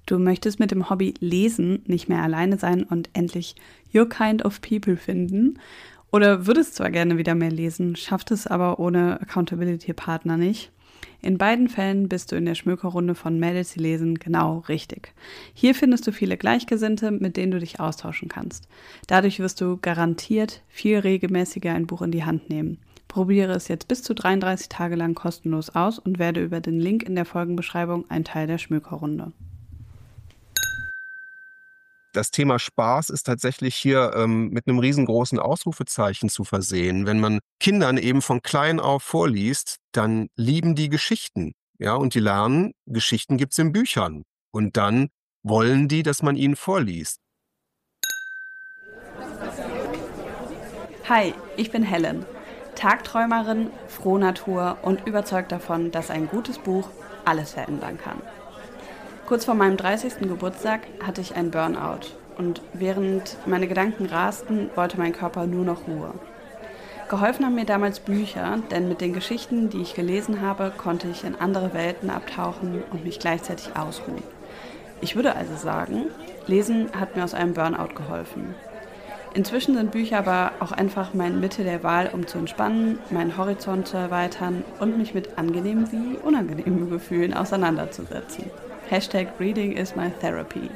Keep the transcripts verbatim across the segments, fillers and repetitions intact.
Du möchtest mit dem Hobby Lesen nicht mehr alleine sein und endlich your kind of people finden. Oder würdest zwar gerne wieder mehr lesen, schafft es aber ohne Accountability-Partner nicht. In beiden Fällen bist du in der Schmökerrunde von Mädels, die lesen, genau richtig. Hier findest du viele Gleichgesinnte, mit denen du dich austauschen kannst. Dadurch wirst du garantiert viel regelmäßiger ein Buch in die Hand nehmen. Probiere es jetzt bis zu dreiunddreißig Tage lang kostenlos aus und werde über den Link in der Folgenbeschreibung ein Teil der Schmökerrunde. Das Thema Spaß ist tatsächlich hier ähm, mit einem riesengroßen Ausrufezeichen zu versehen. Wenn man Kindern eben von klein auf vorliest, dann lieben die Geschichten. Ja, und die lernen, Geschichten gibt's in Büchern. Und dann wollen die, dass man ihnen vorliest. Hi, ich bin Helen, Tagträumerin, Frohnatur und überzeugt davon, dass ein gutes Buch alles verändern kann. Kurz vor meinem dreißigsten Geburtstag hatte ich einen Burnout und während meine Gedanken rasten, wollte mein Körper nur noch Ruhe. Geholfen haben mir damals Bücher, denn mit den Geschichten, die ich gelesen habe, konnte ich in andere Welten abtauchen und mich gleichzeitig ausruhen. Ich würde also sagen, Lesen hat mir aus einem Burnout geholfen. Inzwischen sind Bücher aber auch einfach mein Mittel der Wahl, um zu entspannen, meinen Horizont zu erweitern und mich mit angenehmen wie unangenehmen Gefühlen auseinanderzusetzen. Hashtag Reading is my therapy.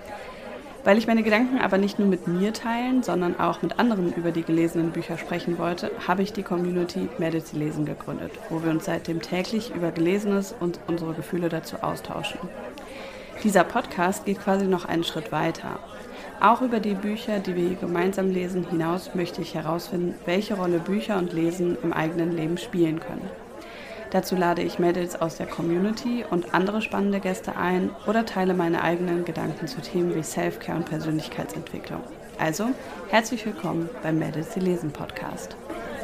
Weil ich meine Gedanken aber nicht nur mit mir teilen, sondern auch mit anderen über die gelesenen Bücher sprechen wollte, habe ich die Community Mädels, die lesen gegründet, wo wir uns seitdem täglich über Gelesenes und unsere Gefühle dazu austauschen. Dieser Podcast geht quasi noch einen Schritt weiter. Auch über die Bücher, die wir hier gemeinsam lesen, hinaus möchte ich herausfinden, welche Rolle Bücher und Lesen im eigenen Leben spielen können. Dazu lade ich Mädels aus der Community und andere spannende Gäste ein oder teile meine eigenen Gedanken zu Themen wie Self-Care und Persönlichkeitsentwicklung. Also, herzlich willkommen beim Mädels, die lesen Podcast.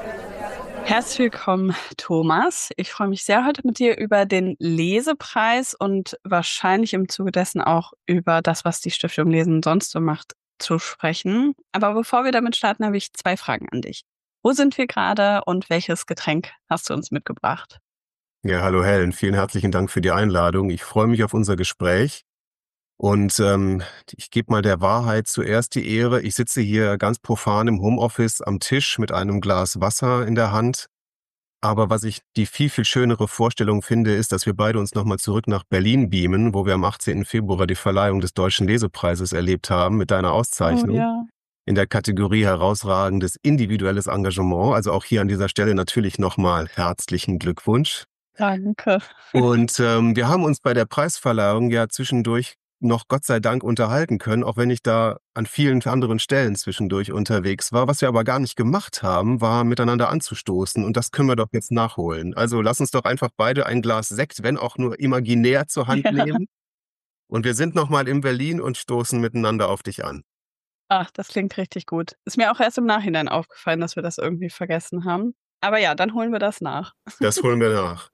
Herzlich willkommen, Thomas. Ich freue mich sehr, heute mit dir über den Lesepreis und wahrscheinlich im Zuge dessen auch über das, was die Stiftung Lesen sonst so macht, zu sprechen. Aber bevor wir damit starten, habe ich zwei Fragen an dich. Wo sind wir gerade und welches Getränk hast du uns mitgebracht? Ja, hallo Helen, vielen herzlichen Dank für die Einladung. Ich freue mich auf unser Gespräch und ähm, ich gebe mal der Wahrheit zuerst die Ehre. Ich sitze hier ganz profan im Homeoffice am Tisch mit einem Glas Wasser in der Hand. Aber was ich die viel, viel schönere Vorstellung finde, ist, dass wir beide uns nochmal zurück nach Berlin beamen, wo wir am achtzehnten Februar die Verleihung des Deutschen Lesepreises erlebt haben mit deiner Auszeichnung. Oh, ja. In der Kategorie herausragendes individuelles Engagement. Also auch hier an dieser Stelle natürlich nochmal herzlichen Glückwunsch. Danke. Und ähm, wir haben uns bei der Preisverleihung ja zwischendurch noch Gott sei Dank unterhalten können, auch wenn ich da an vielen anderen Stellen zwischendurch unterwegs war. Was wir aber gar nicht gemacht haben, war miteinander anzustoßen und das können wir doch jetzt nachholen. Also lass uns doch einfach beide ein Glas Sekt, wenn auch nur imaginär, zur Hand Ja. nehmen. Und wir sind nochmal in Berlin und stoßen miteinander auf dich an. Ach, das klingt richtig gut. Ist mir auch erst im Nachhinein aufgefallen, dass wir das irgendwie vergessen haben. Aber ja, dann holen wir das nach. Das holen wir nach.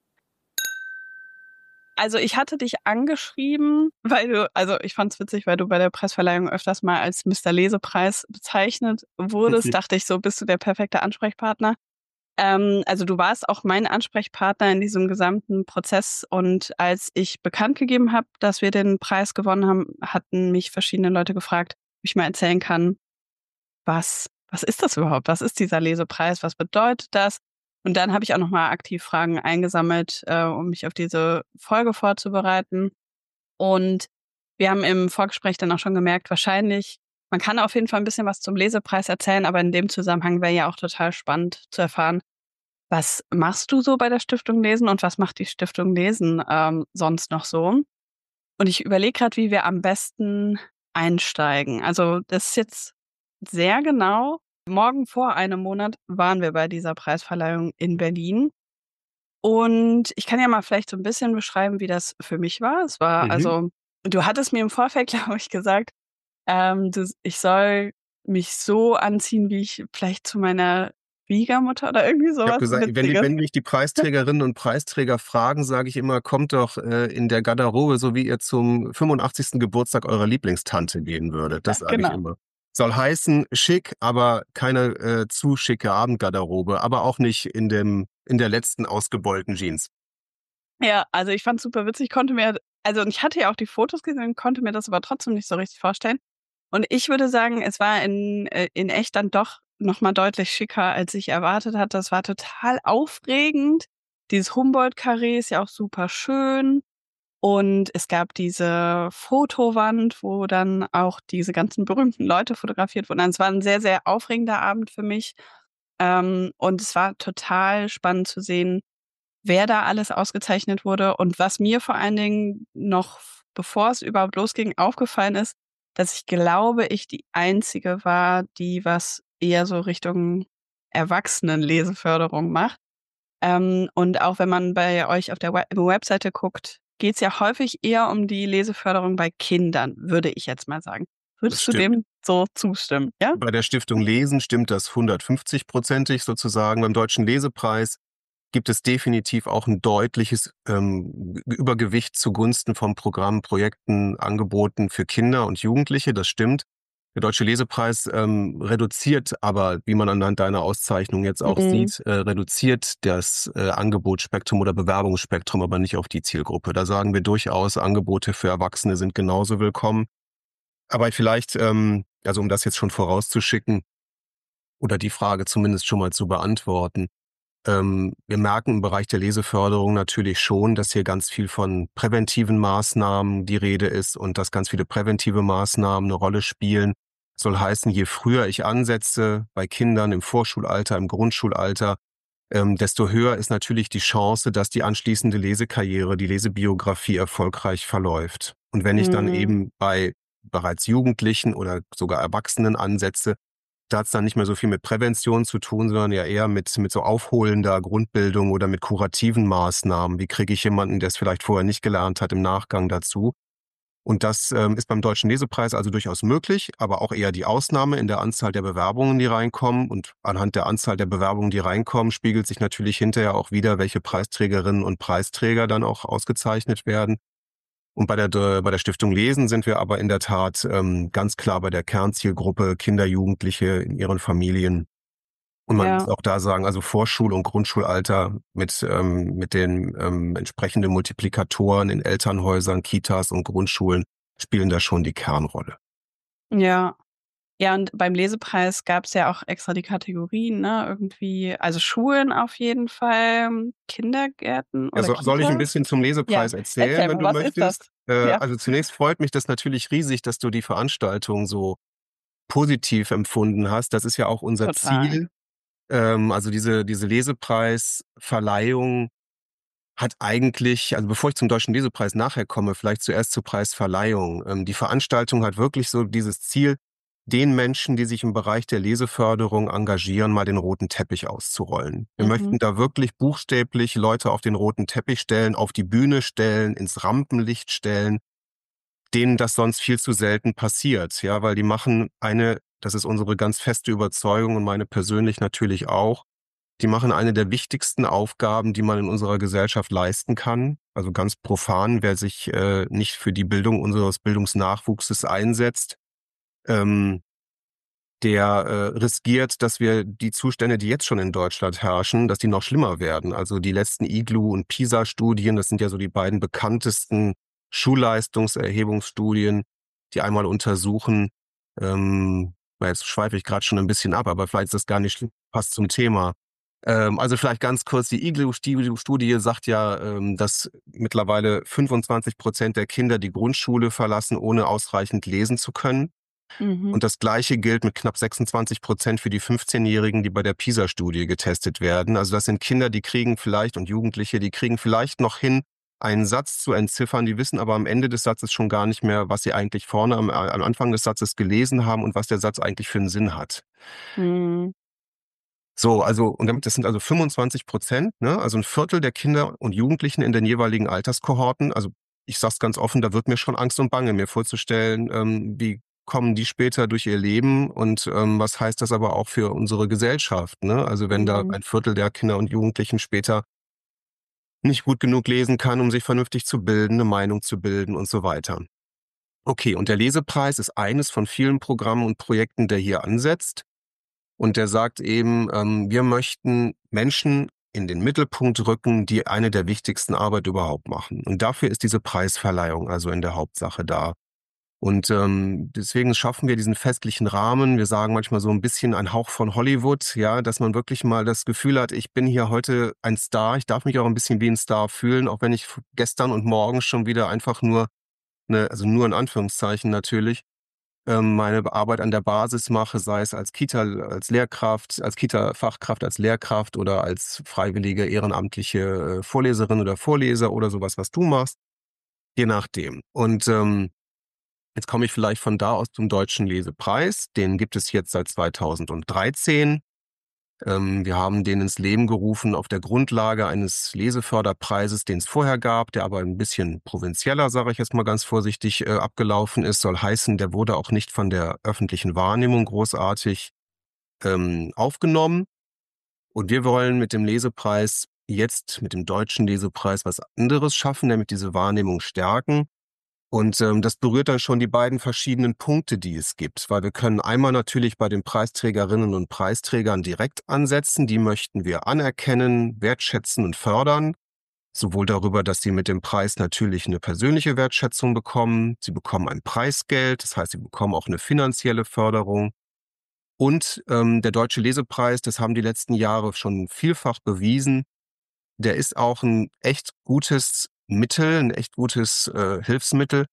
Also ich hatte dich angeschrieben, weil du, also ich fand's witzig, weil du bei der Preisverleihung öfters mal als Mister Lesepreis bezeichnet wurdest. Dachte ich so, bist du der perfekte Ansprechpartner. Ähm, also du warst auch mein Ansprechpartner in diesem gesamten Prozess und als ich bekannt gegeben habe, dass wir den Preis gewonnen haben, hatten mich verschiedene Leute gefragt, ob ich mal erzählen kann, was, was ist das überhaupt? Was ist dieser Lesepreis? Was bedeutet das? Und dann habe ich auch nochmal aktiv Fragen eingesammelt, äh, um mich auf diese Folge vorzubereiten. Und wir haben im Vorgespräch dann auch schon gemerkt, wahrscheinlich, man kann auf jeden Fall ein bisschen was zum Lesepreis erzählen, aber in dem Zusammenhang wäre ja auch total spannend zu erfahren, was machst du so bei der Stiftung Lesen und was macht die Stiftung Lesen ähm, sonst noch so? Und ich überlege gerade, wie wir am besten einsteigen. Also das ist jetzt sehr genau. Morgen vor einem Monat waren wir bei dieser Preisverleihung in Berlin. Und ich kann ja mal vielleicht so ein bisschen beschreiben, wie das für mich war. Es war Mhm. also, du hattest mir im Vorfeld, glaube ich, gesagt, ähm, du, ich soll mich so anziehen, wie ich vielleicht zu meiner Schwiegermutter oder irgendwie Ich habe sowas gesagt, wenn, die, Witziges. wenn mich die Preisträgerinnen und Preisträger fragen, sage ich immer, kommt doch äh, in der Garderobe, so wie ihr zum fünfundachtzigsten Geburtstag eurer Lieblingstante gehen würdet. Das Ja, sage ich genau. immer. Soll heißen, schick, aber keine äh, zu schicke Abendgarderobe, aber auch nicht in dem in der letzten ausgebeulten Jeans. Ja, also ich fand's super witzig, konnte mir also und ich hatte ja auch die Fotos gesehen, konnte mir das aber trotzdem nicht so richtig vorstellen. Und ich würde sagen, es war in, äh, in echt dann doch nochmal deutlich schicker, als ich erwartet hatte. Das war total aufregend. Dieses Humboldt-Karree ist ja auch super schön. Und es gab diese Fotowand, wo dann auch diese ganzen berühmten Leute fotografiert wurden. Also es war ein sehr, sehr aufregender Abend für mich. Ähm, und es war total spannend zu sehen, wer da alles ausgezeichnet wurde. Und was mir vor allen Dingen noch, bevor es überhaupt losging, aufgefallen ist, dass ich glaube, ich die Einzige war, die was eher so Richtung Erwachsenenleseförderung macht. Ähm, und auch wenn man bei euch auf der Web Webseite guckt, geht es ja häufig eher um die Leseförderung bei Kindern, würde ich jetzt mal sagen. Das Würdest du stimmt. dem so zustimmen, ja? Bei der Stiftung Lesen stimmt das hundertfünfzig-prozentig sozusagen. Beim Deutschen Lesepreis gibt es definitiv auch ein deutliches ähm, Übergewicht zugunsten von Programmen, Projekten, Angeboten für Kinder und Jugendliche. Das stimmt. Der Deutsche Lesepreis ähm, reduziert aber, wie man anhand deiner Auszeichnung jetzt auch Mhm. sieht, äh, reduziert das äh, Angebotsspektrum oder Bewerbungsspektrum, aber nicht auf die Zielgruppe. Da sagen wir durchaus, Angebote für Erwachsene sind genauso willkommen. Aber vielleicht, ähm, also um das jetzt schon vorauszuschicken oder die Frage zumindest schon mal zu beantworten, ähm, wir merken im Bereich der Leseförderung natürlich schon, dass hier ganz viel von präventiven Maßnahmen die Rede ist und dass ganz viele präventive Maßnahmen eine Rolle spielen. Soll heißen, je früher ich ansetze, bei Kindern im Vorschulalter, im Grundschulalter, ähm, desto höher ist natürlich die Chance, dass die anschließende Lesekarriere, die Lesebiografie erfolgreich verläuft. Und wenn ich dann Mhm. eben bei bereits Jugendlichen oder sogar Erwachsenen ansetze, da hat es dann nicht mehr so viel mit Prävention zu tun, sondern ja eher mit, mit so aufholender Grundbildung oder mit kurativen Maßnahmen. Wie kriege ich jemanden, der es vielleicht vorher nicht gelernt hat, im Nachgang dazu? Und das ähm, ist beim Deutschen Lesepreis also durchaus möglich, aber auch eher die Ausnahme in der Anzahl der Bewerbungen, die reinkommen. Und anhand der Anzahl der Bewerbungen, die reinkommen, spiegelt sich natürlich hinterher auch wieder, welche Preisträgerinnen und Preisträger dann auch ausgezeichnet werden. Und bei der, bei der Stiftung Lesen sind wir aber in der Tat ähm, ganz klar bei der Kernzielgruppe Kinder, Jugendliche in ihren Familien. Und man muss Ja, auch da sagen, also Vorschul- und Grundschulalter mit, ähm, mit den ähm, entsprechenden Multiplikatoren in Elternhäusern, Kitas und Grundschulen spielen da schon die Kernrolle. ja. Ja, und beim Lesepreis gab's ja auch extra die Kategorien, ne? Irgendwie, also Schulen auf jeden Fall, Kindergärten Ja, oder so, soll ich ein Kitas? bisschen zum Ja, Lesepreis erzählen, erzähl wenn mal, du was ist das? möchtest? Äh, Ja, also zunächst freut mich das natürlich riesig, dass du die Veranstaltung so positiv empfunden hast. Das ist ja auch unser total. Ziel. Ähm, also diese, diese Lesepreisverleihung hat eigentlich, also bevor ich zum Deutschen Lesepreis nachher komme, vielleicht zuerst zur Preisverleihung. Ähm, die Veranstaltung hat wirklich so dieses Ziel, den Menschen, die sich im Bereich der Leseförderung engagieren, mal den roten Teppich auszurollen. Wir Mhm, möchten da wirklich buchstäblich Leute auf den roten Teppich stellen, auf die Bühne stellen, ins Rampenlicht stellen, denen das sonst viel zu selten passiert. Ja, weil die machen eine, das ist unsere ganz feste Überzeugung und meine persönlich natürlich auch, die machen eine der wichtigsten Aufgaben, die man in unserer Gesellschaft leisten kann. Also ganz profan, wer sich äh, nicht für die Bildung unseres Bildungsnachwuchses einsetzt, ähm, der äh, riskiert, dass wir die Zustände, die jetzt schon in Deutschland herrschen, dass die noch schlimmer werden. Also die letzten I G L U- und PISA-Studien, das sind ja so die beiden bekanntesten Schulleistungserhebungsstudien, die einmal untersuchen, ähm, na, jetzt schweife ich gerade schon ein bisschen ab, aber vielleicht ist das gar nicht schlimm, passt zum Thema. Ähm, also vielleicht ganz kurz, die I G L U-Studie sagt ja, ähm, dass mittlerweile fünfundzwanzig Prozent der Kinder die Grundschule verlassen, ohne ausreichend lesen zu können. mhm, Und das Gleiche gilt mit knapp sechsundzwanzig Prozent für die fünfzehnjährigen, die bei der PISA-Studie getestet werden. Also das sind Kinder, die kriegen vielleicht und Jugendliche, die kriegen vielleicht noch hin, einen Satz zu entziffern, die wissen aber am Ende des Satzes schon gar nicht mehr, was sie eigentlich vorne am, am Anfang des Satzes gelesen haben und was der Satz eigentlich für einen Sinn hat. mhm, So, also, und damit, das sind also fünfundzwanzig Prozent, ne? Also ein Viertel der Kinder und Jugendlichen in den jeweiligen Alterskohorten. Also ich sag's ganz offen, da wird mir schon Angst und Bange, mir vorzustellen, ähm, wie kommen die später durch ihr Leben und ähm, was heißt das aber auch für unsere Gesellschaft, ne? Also wenn da mhm, ein Viertel der Kinder und Jugendlichen später nicht gut genug lesen kann, um sich vernünftig zu bilden, eine Meinung zu bilden und so weiter. Okay, und der Lesepreis ist eines von vielen Programmen und Projekten, der hier ansetzt. Und der sagt eben, ähm, wir möchten Menschen in den Mittelpunkt rücken, die eine der wichtigsten Arbeit überhaupt machen. Und dafür ist diese Preisverleihung also in der Hauptsache da. Und ähm, deswegen schaffen wir diesen festlichen Rahmen. Wir sagen manchmal so ein bisschen ein Hauch von Hollywood, ja, dass man wirklich mal das Gefühl hat, ich bin hier heute ein Star. Ich darf mich auch ein bisschen wie ein Star fühlen, auch wenn ich gestern und morgen schon wieder einfach nur, ne, also nur in Anführungszeichen natürlich, ähm, meine Arbeit an der Basis mache, sei es als Kita, als Lehrkraft, als Kita-Fachkraft, als Lehrkraft oder als freiwillige ehrenamtliche äh, Vorleserin oder Vorleser oder sowas, was du machst, je nachdem. Und ähm, jetzt komme ich vielleicht von da aus zum Deutschen Lesepreis. Den gibt es jetzt seit zweitausenddreizehn. Ähm, wir haben den ins Leben gerufen auf der Grundlage eines Leseförderpreises, den es vorher gab, der aber ein bisschen provinzieller, sage ich jetzt mal ganz vorsichtig, äh, abgelaufen ist. Soll heißen, der wurde auch nicht von der öffentlichen Wahrnehmung großartig ähm, aufgenommen. Und wir wollen mit dem Lesepreis jetzt, mit dem Deutschen Lesepreis, was anderes schaffen, nämlich diese Wahrnehmung stärken. Und ähm, das berührt dann schon die beiden verschiedenen Punkte, die es gibt, weil wir können einmal natürlich bei den Preisträgerinnen und Preisträgern direkt ansetzen. Die möchten wir anerkennen, wertschätzen und fördern. Sowohl darüber, dass sie mit dem Preis natürlich eine persönliche Wertschätzung bekommen. Sie bekommen ein Preisgeld, das heißt, sie bekommen auch eine finanzielle Förderung. Und ähm, der Deutsche Lesepreis, das haben die letzten Jahre schon vielfach bewiesen, der ist auch ein echt gutes Mittel, ein echt gutes äh, Hilfsmittel,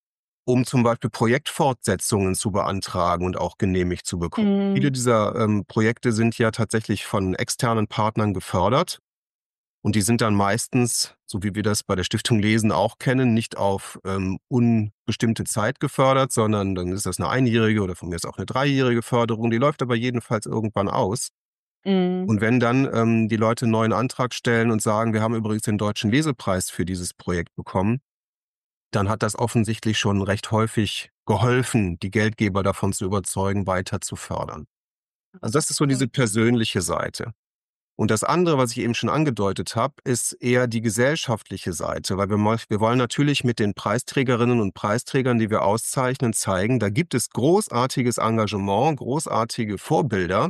um zum Beispiel Projektfortsetzungen zu beantragen und auch genehmigt zu bekommen. Viele Mhm. dieser ähm, Projekte sind ja tatsächlich von externen Partnern gefördert und die sind dann meistens, so wie wir das bei der Stiftung Lesen auch kennen, nicht auf ähm, unbestimmte Zeit gefördert, sondern dann ist das eine einjährige oder von mir ist auch eine dreijährige Förderung. Die läuft aber jedenfalls irgendwann aus. Mhm. Und wenn dann ähm, die Leute einen neuen Antrag stellen und sagen, wir haben übrigens den Deutschen Lesepreis für dieses Projekt bekommen, dann hat das offensichtlich schon recht häufig geholfen, die Geldgeber davon zu überzeugen, weiter zu fördern. Also das ist so diese Cool. persönliche Seite. Und das andere, was ich eben schon angedeutet habe, ist eher die gesellschaftliche Seite, weil wir, wir wollen natürlich mit den Preisträgerinnen und Preisträgern, die wir auszeichnen, zeigen, da gibt es großartiges Engagement, großartige Vorbilder.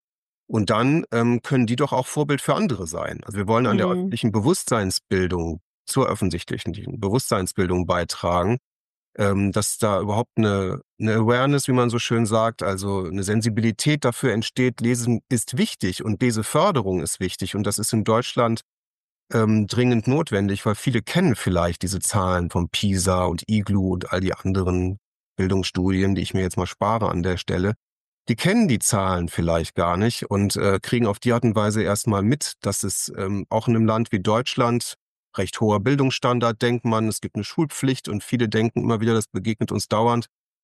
Und dann ähm, können die doch auch Vorbild für andere sein. Also wir wollen an der Mhm. öffentlichen Bewusstseinsbildung, zur öffentlichen Bewusstseinsbildung beitragen, ähm, dass da überhaupt eine, eine Awareness, wie man so schön sagt, also eine Sensibilität dafür entsteht, Lesen ist wichtig und Leseförderung ist wichtig. Und das ist in Deutschland ähm, dringend notwendig, weil viele kennen vielleicht diese Zahlen von PISA und IGLU und all die anderen Bildungsstudien, die ich mir jetzt mal spare an der Stelle. Die kennen die Zahlen vielleicht gar nicht und äh, kriegen auf die Art und Weise erstmal mit, dass es ähm, auch in einem Land wie Deutschland recht hoher Bildungsstandard, denkt man, es gibt eine Schulpflicht und viele denken immer wieder, das begegnet uns dauernd.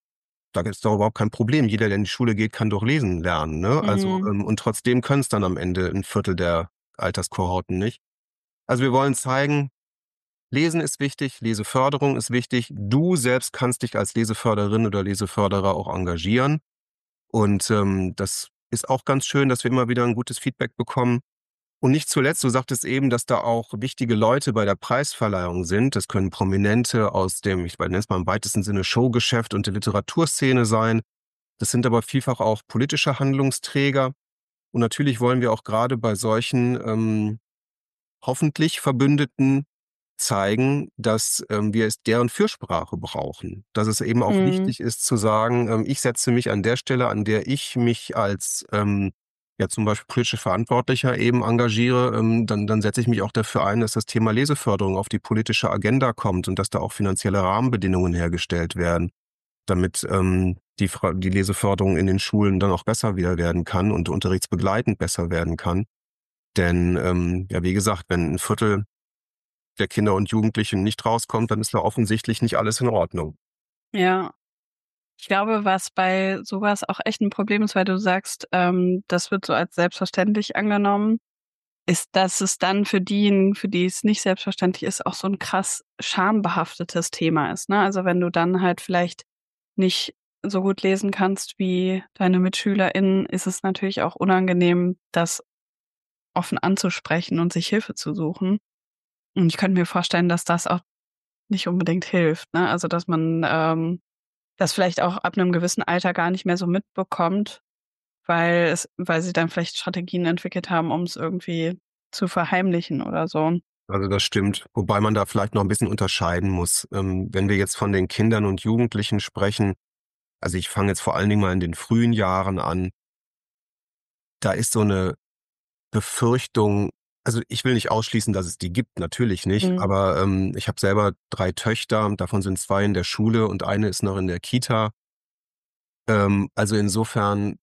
Da gibt es doch überhaupt kein Problem. Jeder, der in die Schule geht, kann doch lesen lernen. Ne? Also Mhm. ähm, und trotzdem können es dann am Ende ein Viertel der Alterskohorten nicht. Also wir wollen zeigen, Lesen ist wichtig, Leseförderung ist wichtig. Du selbst kannst dich als Leseförderin oder Leseförderer auch engagieren. Und ähm, das ist auch ganz schön, dass wir immer wieder ein gutes Feedback bekommen. Und nicht zuletzt, du sagtest eben, dass da auch wichtige Leute bei der Preisverleihung sind. Das können Prominente aus dem, ich nenne es mal im weitesten Sinne, Showgeschäft und der Literaturszene sein. Das sind aber vielfach auch politische Handlungsträger. Und natürlich wollen wir auch gerade bei solchen ähm, hoffentlich Verbündeten zeigen, dass ähm, wir es deren Fürsprache brauchen. Dass es eben auch Mhm. wichtig ist zu sagen, ähm, ich setze mich an der Stelle, an der ich mich als ähm, ja zum Beispiel politische Verantwortlicher eben engagiere, ähm, dann, dann setze ich mich auch dafür ein, dass das Thema Leseförderung auf die politische Agenda kommt und dass da auch finanzielle Rahmenbedingungen hergestellt werden, damit ähm, die, Fra- die Leseförderung in den Schulen dann auch besser wieder werden kann und unterrichtsbegleitend besser werden kann. Denn ähm, ja, wie gesagt, wenn ein Viertel der Kinder und Jugendlichen nicht rauskommt, dann ist da offensichtlich nicht alles in Ordnung. Ja. Ich glaube, was bei sowas auch echt ein Problem ist, weil du sagst, ähm, das wird so als selbstverständlich angenommen, ist, dass es dann für diejenigen, für die es nicht selbstverständlich ist, auch so ein krass schambehaftetes Thema ist, ne? Also, wenn du dann halt vielleicht nicht so gut lesen kannst wie deine MitschülerInnen, ist es natürlich auch unangenehm, das offen anzusprechen und sich Hilfe zu suchen. Und ich könnte mir vorstellen, dass das auch nicht unbedingt hilft, ne? Also, dass man, ähm, das vielleicht auch ab 'nem gewissen Alter gar nicht mehr so mitbekommt, weil es weil sie dann vielleicht Strategien entwickelt haben, um's irgendwie zu verheimlichen oder so. Also das stimmt, wobei man da vielleicht noch ein bisschen unterscheiden muss. Ähm, wenn wir jetzt von den Kindern und Jugendlichen sprechen, also ich fange jetzt vor allen Dingen mal in den frühen Jahren an, da ist so eine Befürchtung, also ich will nicht ausschließen, dass es die gibt, natürlich nicht, Mhm. aber ähm, ich habe selber drei Töchter, davon sind zwei in der Schule und eine ist noch in der Kita. Ähm, also insofern,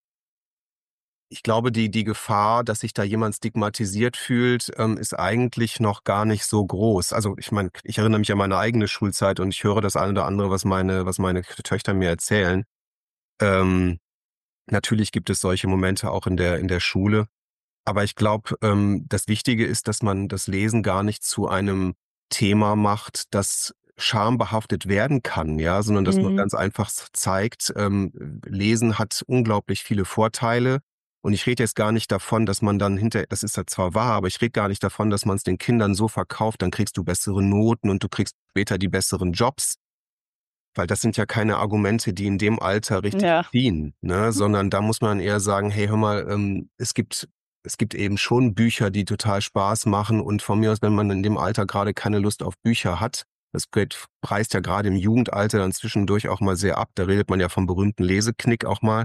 ich glaube, die, die Gefahr, dass sich da jemand stigmatisiert fühlt, ähm, ist eigentlich noch gar nicht so groß. Also ich meine, ich erinnere mich an meine eigene Schulzeit und ich höre das eine oder andere, was meine, was meine Töchter mir erzählen. Ähm, Natürlich gibt es solche Momente auch in der, in der Schule. Aber ich glaube, ähm, das Wichtige ist, dass man das Lesen gar nicht zu einem Thema macht, das schambehaftet werden kann, ja, sondern dass man Mhm. ganz einfach s- zeigt, ähm, Lesen hat unglaublich viele Vorteile. Und ich rede jetzt gar nicht davon, dass man dann hinter, das ist ja zwar wahr, aber ich rede gar nicht davon, dass man es den Kindern so verkauft, dann kriegst du bessere Noten und du kriegst später die besseren Jobs. Weil das sind ja keine Argumente, die in dem Alter richtig Ja. ziehen, ne? Sondern da muss man eher sagen, hey, hör mal, ähm, es gibt, es gibt eben schon Bücher, die total Spaß machen und von mir aus, wenn man in dem Alter gerade keine Lust auf Bücher hat, das geht, preist ja gerade im Jugendalter dann zwischendurch auch mal sehr ab. Da redet man ja vom berühmten Leseknick auch mal.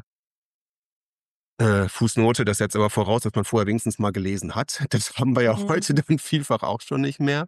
Äh, Fußnote, das setzt aber voraus, dass man vorher wenigstens mal gelesen hat. Das haben wir ja Mhm. heute dann vielfach auch schon nicht mehr.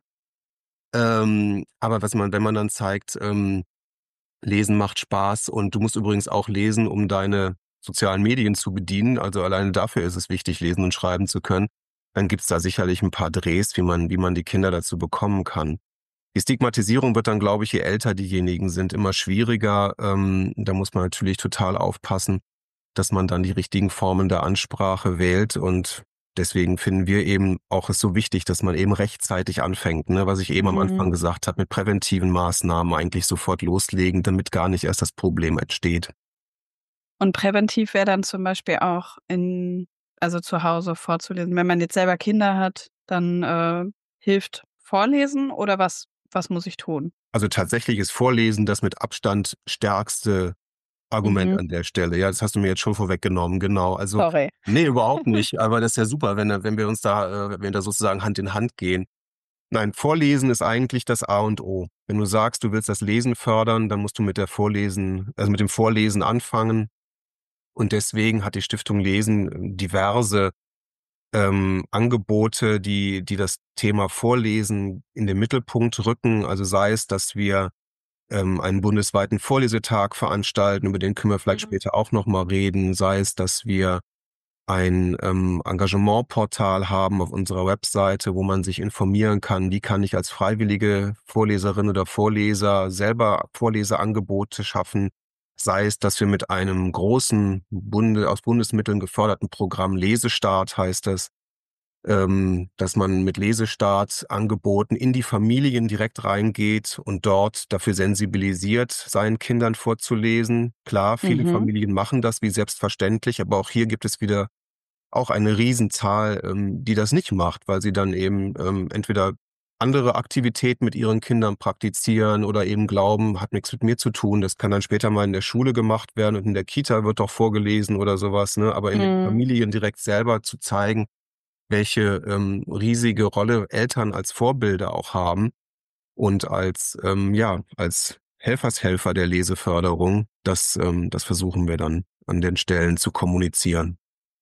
Ähm, aber was man, wenn man dann zeigt, ähm, Lesen macht Spaß und du musst übrigens auch lesen, um deine sozialen Medien zu bedienen. Also alleine dafür ist es wichtig, lesen und schreiben zu können. Dann gibt's da sicherlich ein paar Drehs, wie man, wie man die Kinder dazu bekommen kann. Die Stigmatisierung wird dann, glaube ich, je älter diejenigen sind, immer schwieriger. Ähm, da muss man natürlich total aufpassen, dass man dann die richtigen Formen der Ansprache wählt. Und deswegen finden wir eben auch es so wichtig, dass man eben rechtzeitig anfängt, ne? Was ich eben am Mhm. Anfang gesagt habe, mit präventiven Maßnahmen eigentlich sofort loslegen, damit gar nicht erst das Problem entsteht. Und präventiv wäre dann zum Beispiel auch in also zu Hause vorzulesen. Wenn man jetzt selber Kinder hat, dann, äh, hilft Vorlesen oder was was muss ich tun? Also tatsächliches Vorlesen, das mit Abstand stärkste Argument Mhm. an der Stelle. Ja, das hast du mir jetzt schon vorweggenommen, genau. Also, Sorry. nee, überhaupt nicht. Aber das ist ja super, wenn, wenn wir uns da, äh, wenn wir da sozusagen Hand in Hand gehen. Nein, Vorlesen ist eigentlich das A und O. Wenn du sagst, du willst das Lesen fördern, dann musst du mit der Vorlesen, also mit dem Vorlesen anfangen. Und deswegen hat die Stiftung Lesen ähm, diverse ähm, Angebote, die, die das Thema Vorlesen in den Mittelpunkt rücken. Also sei es, dass wir ähm, einen bundesweiten Vorlesetag veranstalten, über den können wir vielleicht Mhm. später auch nochmal reden. Sei es, dass wir ein ähm, Engagementportal haben auf unserer Webseite, wo man sich informieren kann, wie kann ich als freiwillige Vorleserin oder Vorleser selber Vorleseangebote schaffen, sei es, dass wir mit einem großen Bunde, aus Bundesmitteln geförderten Programm Lesestart heißt es, ähm, dass man mit Lesestartangeboten in die Familien direkt reingeht und dort dafür sensibilisiert, seinen Kindern vorzulesen. Klar, viele Mhm. Familien machen das wie selbstverständlich, aber auch hier gibt es wieder auch eine Riesenzahl, ähm, die das nicht macht, weil sie dann eben ähm, entweder andere Aktivitäten mit ihren Kindern praktizieren oder eben glauben, hat nichts mit mir zu tun. Das kann dann später mal in der Schule gemacht werden und in der Kita wird doch vorgelesen oder sowas, ne? Aber in den Mhm. Familien direkt selber zu zeigen, welche ähm, riesige Rolle Eltern als Vorbilder auch haben und als ähm, ja als Helfershelfer der Leseförderung, das ähm, das versuchen wir dann an den Stellen zu kommunizieren.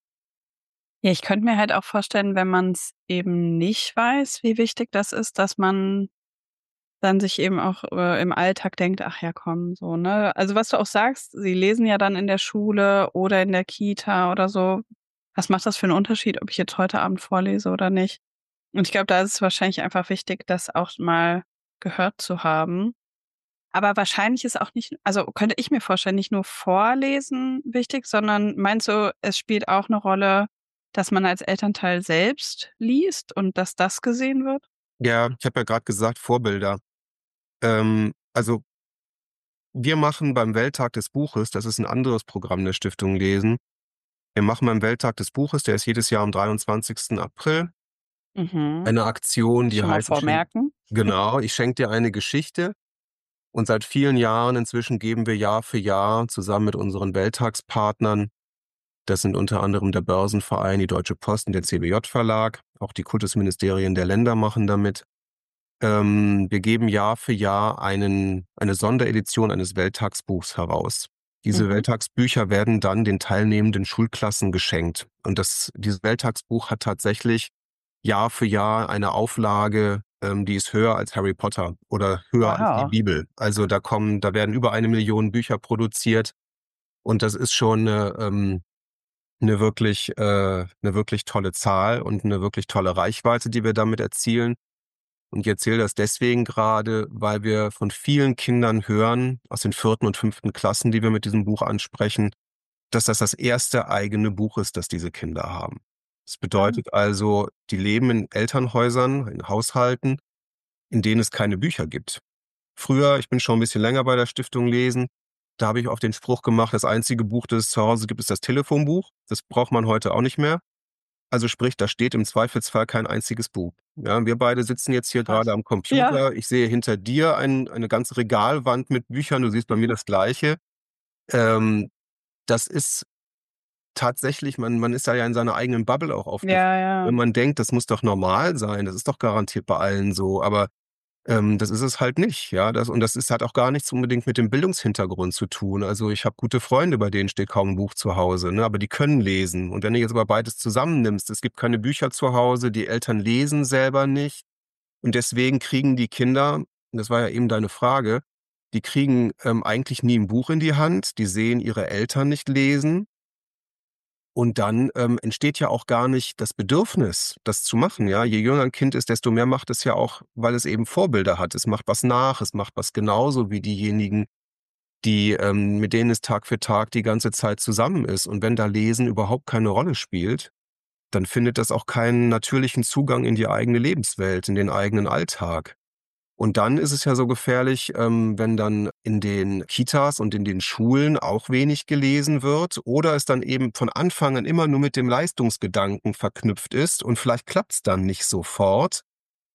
Ja, ich könnte mir halt auch vorstellen, wenn man's eben nicht weiß, wie wichtig das ist, dass man dann sich eben auch, äh, im Alltag denkt: „Ach ja, komm“, so, ne? Also, was du auch sagst, sie lesen ja dann in der Schule oder in der Kita oder so. Was macht das für 'n Unterschied, ob ich jetzt heute Abend vorlese oder nicht? Und ich glaube, da ist es wahrscheinlich einfach wichtig, das auch mal gehört zu haben. Aber wahrscheinlich ist auch nicht also, könnte ich mir vorstellen, nicht nur Vorlesen wichtig, sondern meinst du, es spielt auch 'ne Rolle, dass man als Elternteil selbst liest und dass das gesehen wird? Ja, ich habe ja gerade gesagt, Vorbilder. Ähm, also wir machen beim Welttag des Buches, das ist ein anderes Programm der Stiftung Lesen. Wir machen beim Welttag des Buches, der ist jedes Jahr am dreiundzwanzigsten April, Mhm. eine Aktion, die Schon mal heißt, ich schenke vormerken. genau, ich schenke dir eine Geschichte. Und seit vielen Jahren inzwischen geben wir Jahr für Jahr zusammen mit unseren Welttagspartnern Das sind unter anderem der Börsenverein, die Deutsche Post und der C B J-Verlag. Auch die Kultusministerien der Länder machen damit. Ähm, wir geben Jahr für Jahr einen, eine Sonderedition eines Welttagsbuchs heraus. Diese Mhm. Welttagsbücher werden dann den teilnehmenden Schulklassen geschenkt. Und das, dieses Welttagsbuch hat tatsächlich Jahr für Jahr eine Auflage, ähm, die ist höher als Harry Potter oder höher als die Wow. Bibel. Also da kommen, da werden über eine Million Bücher produziert und das ist schon eine, ähm, eine wirklich, äh, eine wirklich tolle Zahl und eine wirklich tolle Reichweite, die wir damit erzielen. Und ich erzähle das deswegen gerade, weil wir von vielen Kindern hören, aus den vierten und fünften Klassen, die wir mit diesem Buch ansprechen, dass das das erste eigene Buch ist, das diese Kinder haben. Das Ah. bedeutet also, die leben in Elternhäusern, in Haushalten, in denen es keine Bücher gibt. Früher, ich bin schon ein bisschen länger bei der Stiftung Lesen, da habe ich oft den Spruch gemacht, das einzige Buch, das es zu Hause gibt, ist das Telefonbuch. Das braucht man heute auch nicht mehr. Also sprich, da steht im Zweifelsfall kein einziges Buch. Ja, wir beide sitzen jetzt hier gerade Krass. am Ja. Computer. Ich sehe hinter dir ein, eine ganze Regalwand mit Büchern. Du siehst bei mir das Gleiche. Ähm, das ist tatsächlich, man, man ist da ja in seiner eigenen Bubble auch aufgewachsen. Ja, ja. Wenn man denkt, das muss doch normal sein, das ist doch garantiert bei allen so, aber ähm, das ist es halt nicht, ja. Das, und das ist, hat auch gar nichts unbedingt mit dem Bildungshintergrund zu tun. Also ich habe gute Freunde, bei denen steht kaum ein Buch zu Hause, ne, aber die können lesen. Und wenn du jetzt aber beides zusammennimmst, es gibt keine Bücher zu Hause, die Eltern lesen selber nicht. Und deswegen kriegen die Kinder, und das war ja eben deine Frage, die kriegen ähm, eigentlich nie ein Buch in die Hand, die sehen ihre Eltern nicht lesen. Und dann ähm, entsteht ja auch gar nicht das Bedürfnis, das zu machen. Ja, je jünger ein Kind ist, desto mehr macht es ja auch, weil es eben Vorbilder hat. Es macht was nach, es macht was genauso wie diejenigen, die ähm, mit denen es Tag für Tag die ganze Zeit zusammen ist. Und wenn da Lesen überhaupt keine Rolle spielt, dann findet das auch keinen natürlichen Zugang in die eigene Lebenswelt, in den eigenen Alltag. Und dann ist es ja so gefährlich, ähm, wenn dann in den Kitas und in den Schulen auch wenig gelesen wird oder es dann eben von Anfang an immer nur mit dem Leistungsgedanken verknüpft ist und vielleicht klappt's dann nicht sofort,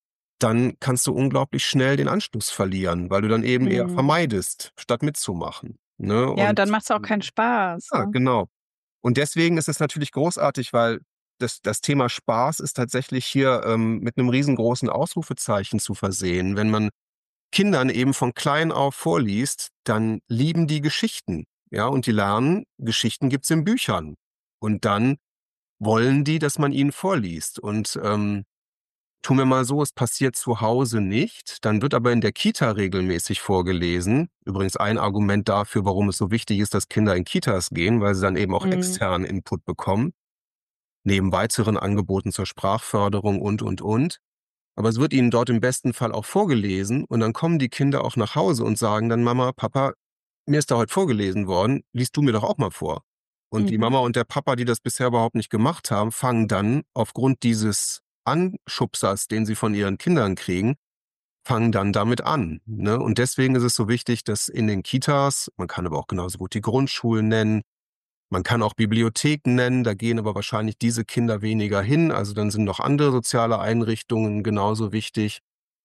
dann kannst du unglaublich schnell den Anschluss verlieren, weil du dann eben eher Mhm. vermeidest, statt mitzumachen, ne? Ja, Und dann macht's auch keinen Spaß, ja, ne? genau. Und deswegen ist es natürlich großartig, weil das, das Thema Spaß ist tatsächlich hier ähm, mit einem riesengroßen Ausrufezeichen zu versehen. Wenn man Kindern eben von klein auf vorliest, dann lieben die Geschichten. Ja, und die lernen, Geschichten gibt's in Büchern. Und dann wollen die, dass man ihnen vorliest. Und ähm, tun wir mal so, es passiert zu Hause nicht, dann wird aber in der Kita regelmäßig vorgelesen. Übrigens ein Argument dafür, warum es so wichtig ist, dass Kinder in Kitas gehen, weil sie dann eben auch Mhm. externen Input bekommen, neben weiteren Angeboten zur Sprachförderung und, und, und. Aber es wird ihnen dort im besten Fall auch vorgelesen und dann kommen die Kinder auch nach Hause und sagen dann: „Mama, Papa, mir ist da heute vorgelesen worden, liest du mir doch auch mal vor.“ Und die Mhm. Mama und der Papa, die das bisher überhaupt nicht gemacht haben, fangen dann aufgrund dieses Anschubsers, den sie von ihren Kindern kriegen, fangen dann damit an, ne? Und deswegen ist es so wichtig, dass in den Kitas, man kann aber auch genauso gut die Grundschulen nennen, man kann auch Bibliotheken nennen, da gehen aber wahrscheinlich diese Kinder weniger hin, also dann sind noch andere soziale Einrichtungen genauso wichtig.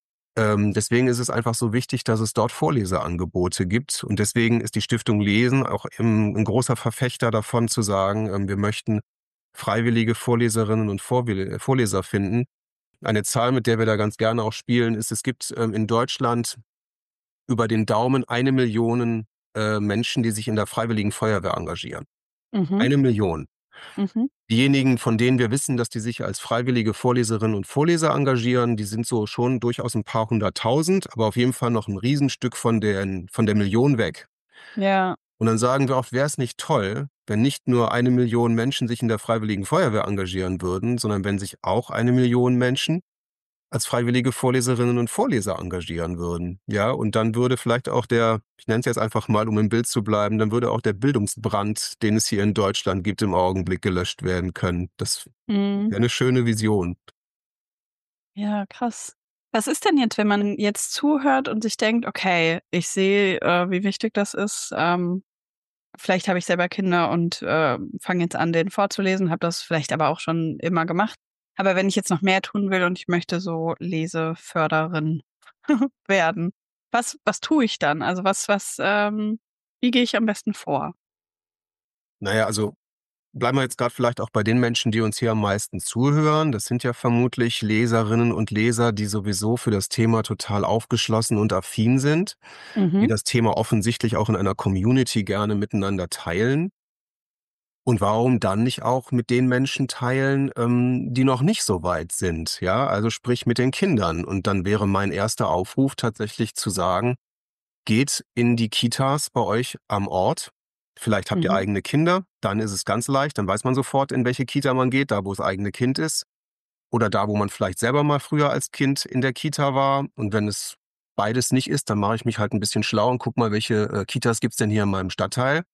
Ähm, deswegen ist es einfach so wichtig, dass es dort Vorleseangebote gibt. Und deswegen ist die Stiftung Lesen auch im, ein großer Verfechter davon zu sagen, ähm, wir möchten freiwillige Vorleserinnen und Vorwil- Vorleser finden. Eine Zahl, mit der wir da ganz gerne auch spielen, ist, es gibt ähm, in Deutschland über den Daumen eine Million äh, Menschen, die sich in der Freiwilligen Feuerwehr engagieren. Mhm. Eine Million. Mhm. Diejenigen, von denen wir wissen, dass die sich als freiwillige Vorleserinnen und Vorleser engagieren, die sind so schon durchaus ein paar hunderttausend, aber auf jeden Fall noch ein Riesenstück von den von der Million weg. Ja. Und dann sagen wir oft: „Wäre es nicht toll, wenn nicht nur eine Million Menschen sich in der Freiwilligen Feuerwehr engagieren würden, sondern wenn sich auch eine Million Menschen als freiwillige Vorleserinnen und Vorleser engagieren würden.“ Ja, und dann würde vielleicht auch der, ich nenne es jetzt einfach mal, um im Bild zu bleiben, dann würde auch der Bildungsbrand, den es hier in Deutschland gibt, im Augenblick gelöscht werden können. Das Mhm. wäre 'ne schöne Vision. Ja, krass. Was ist denn jetzt, wenn man jetzt zuhört und sich denkt: „Okay, ich sehe, äh, wie wichtig das ist. Ähm, vielleicht habe ich selber Kinder und, äh, fange jetzt an, denen vorzulesen, habe das vielleicht aber auch schon immer gemacht. Aber wenn ich jetzt noch mehr tun will und ich möchte so Leseförderin werden, was was tue ich dann? Also, was was, ähm wie gehe ich am besten vor?“ Na ja, also bleiben wir jetzt gerade vielleicht auch bei den Menschen, die uns hier am meisten zuhören. Das sind ja vermutlich Leserinnen und Leser, die sowieso für das Thema total aufgeschlossen und affin sind, die Mhm. das Thema offensichtlich auch in einer Community gerne miteinander teilen. Und warum dann nicht auch mit den Menschen teilen, ähm, die noch nicht so weit sind, ja? Also sprich mit den Kindern. Und dann wäre mein erster Aufruf tatsächlich zu sagen, geht in die Kitas bei euch am Ort. Vielleicht habt ihr Mhm. eigene Kinder, dann ist es ganz leicht, dann weiß man sofort, in welche Kita man geht, da wo das eigene Kind ist. Oder da, wo man vielleicht selber mal früher als Kind in der Kita war. Und wenn es beides nicht ist, dann mache ich mich halt ein bisschen schlau und guck mal, welche äh, Kitas gibt's denn hier in meinem Stadtteil.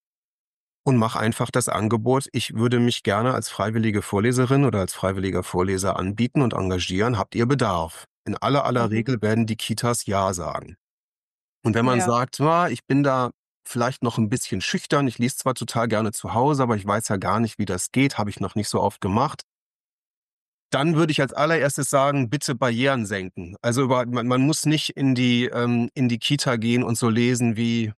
Und mache einfach das Angebot, ich würde mich gerne als freiwillige Vorleserin oder als freiwilliger Vorleser anbieten und engagieren. Habt ihr Bedarf? In aller aller Mhm. Regel werden die Kitas ja sagen. Und wenn man Ja. sagt, ah, ich bin da vielleicht noch ein bisschen schüchtern, ich lese zwar total gerne zu Hause, aber ich weiß ja gar nicht, wie das geht, habe ich noch nicht so oft gemacht, dann würde ich als allererstes sagen, bitte Barrieren senken. Also über, man, man muss nicht in die, ähm, in die Kita gehen und so lesen wie,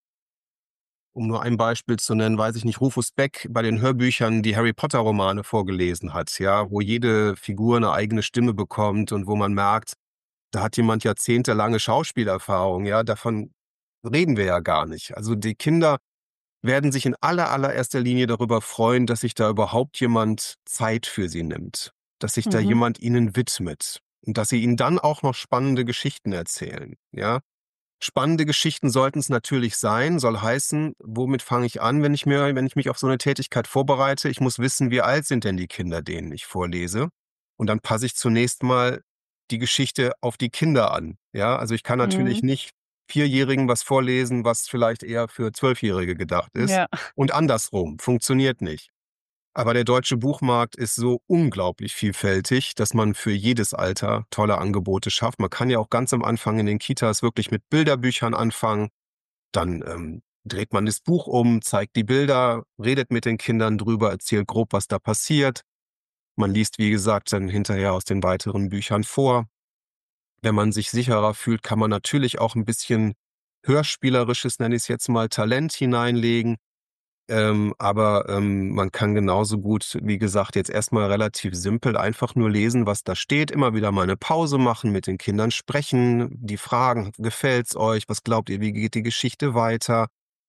um nur ein Beispiel zu nennen, weiß ich nicht, Rufus Beck bei den Hörbüchern die Harry Potter Romane vorgelesen hat, ja, wo jede Figur eine eigene Stimme bekommt und wo man merkt, da hat jemand jahrzehntelange Schauspielerfahrung, ja, davon reden wir ja gar nicht. Also die Kinder werden sich in aller allererster Linie darüber freuen, dass sich da überhaupt jemand Zeit für sie nimmt, dass sich da Mhm. jemand ihnen widmet und dass sie ihnen dann auch noch spannende Geschichten erzählen, ja. Spannende Geschichten sollten es natürlich sein, soll heißen, womit fange ich an, wenn ich mir, wenn ich mich auf so eine Tätigkeit vorbereite? Ich muss wissen, wie alt sind denn die Kinder, denen ich vorlese? Und dann passe ich zunächst mal die Geschichte auf die Kinder an. Ja, also ich kann natürlich Mhm. nicht Vierjährigen was vorlesen, was vielleicht eher für Zwölfjährige gedacht ist. Ja. Und andersrum, funktioniert nicht. Aber der deutsche Buchmarkt ist so unglaublich vielfältig, dass man für jedes Alter tolle Angebote schafft. Man kann ja auch ganz am Anfang in den Kitas wirklich mit Bilderbüchern anfangen. Dann ähm, dreht man das Buch um, zeigt die Bilder, redet mit den Kindern drüber, erzählt grob, was da passiert. Man liest, wie gesagt, dann hinterher aus den weiteren Büchern vor. Wenn man sich sicherer fühlt, kann man natürlich auch ein bisschen hörspielerisches, nenne ich es jetzt mal, Talent hineinlegen. Ähm, aber, ähm, man kann genauso gut, wie gesagt, jetzt erstmal relativ simpel einfach nur lesen, was da steht, immer wieder mal eine Pause machen, mit den Kindern sprechen, die fragen: „Gefällt's euch? Was glaubt ihr, wie geht die Geschichte weiter?“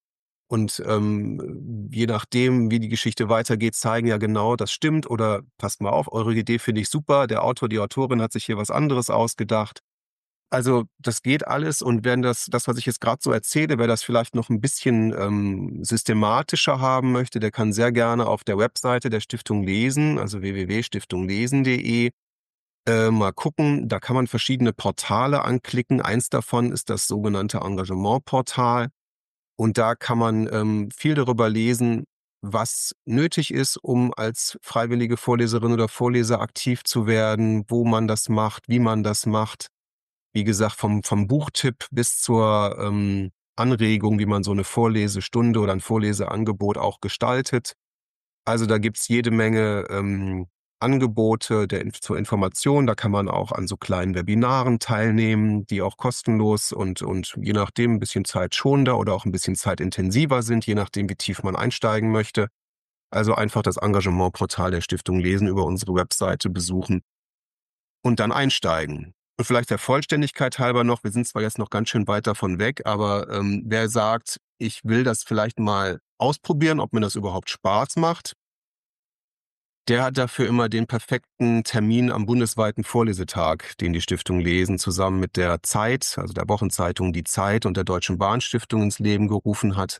Und, ähm, je nachdem, wie die Geschichte weitergeht, zeigen ja genau, das stimmt oder: „Passt mal auf, eure Idee finde ich super, der Autor, die Autorin hat sich hier was anderes ausgedacht.“ Also, das geht alles und wenn das das, was ich jetzt gerade so erzähle, wer das vielleicht noch ein bisschen, ähm, systematischer haben möchte, der kann sehr gerne auf der Webseite der Stiftung Lesen, also w w w punkt stiftung lesen punkt de, äh, mal gucken. Da kann man verschiedene Portale anklicken. Eins davon ist das sogenannte Engagementportal und da kann man, ähm, viel darüber lesen, was nötig ist, um als freiwillige Vorleserin oder Vorleser aktiv zu werden, wo man das macht, wie man das macht. Wie gesagt, vom vom Buchtipp bis zur, ähm, Anregung, wie man so eine Vorlesestunde oder ein Vorleseangebot auch gestaltet. Also, da gibt's jede Menge, ähm, Angebote der Inf zur Information. Da kann man auch an so kleinen Webinaren teilnehmen, die auch kostenlos und und je nachdem 'n bisschen zeitschonender oder auch ein bisschen zeitintensiver sind, je nachdem, wie tief man einsteigen möchte. Also, einfach das Engagementportal der Stiftung Lesen über unsere Webseite besuchen und dann einsteigen. Und vielleicht der Vollständigkeit halber noch, wir sind zwar jetzt noch ganz schön weit davon weg, aber, ähm, wer sagt: „Ich will das vielleicht mal ausprobieren, ob mir das überhaupt Spaß macht“, der hat dafür immer den perfekten Termin am bundesweiten Vorlesetag, den die Stiftung Lesen zusammen mit der Zeit, also der Wochenzeitung Die Zeit und der Deutschen Bahnstiftung ins Leben gerufen hat.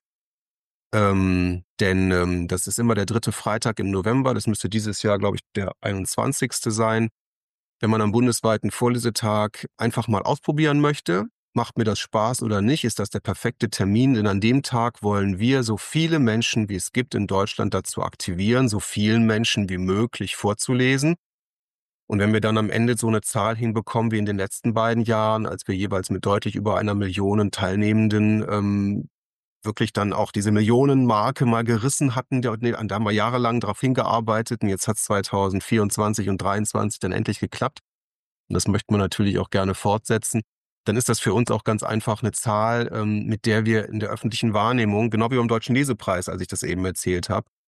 Ähm, denn, ähm, das ist immer der dritte Freitag im November. Das müsste dieses Jahr, glaube ich, der einundzwanzigste sein. Wenn man am bundesweiten Vorlesetag einfach mal ausprobieren möchte, macht mir das Spaß oder nicht, ist das der perfekte Termin, denn an dem Tag wollen wir so viele Menschen, wie es gibt in Deutschland, dazu aktivieren, so vielen Menschen wie möglich vorzulesen. Und wenn wir dann am Ende so eine Zahl hinbekommen wie in den letzten beiden Jahren, als wir jeweils mit deutlich über einer Million Teilnehmenden ähm, wirklich dann auch diese Millionenmarke mal gerissen hatten, da ne, da haben wir jahrelang drauf hingearbeitet und jetzt hat's zwanzig vierundzwanzig und dreiundzwanzig dann endlich geklappt. Und das möchten wir natürlich auch gerne fortsetzen. Dann ist das für uns auch ganz einfach eine Zahl, ähm, mit der wir in der öffentlichen Wahrnehmung, genau wie beim Deutschen Lesepreis, als ich das eben erzählt habe,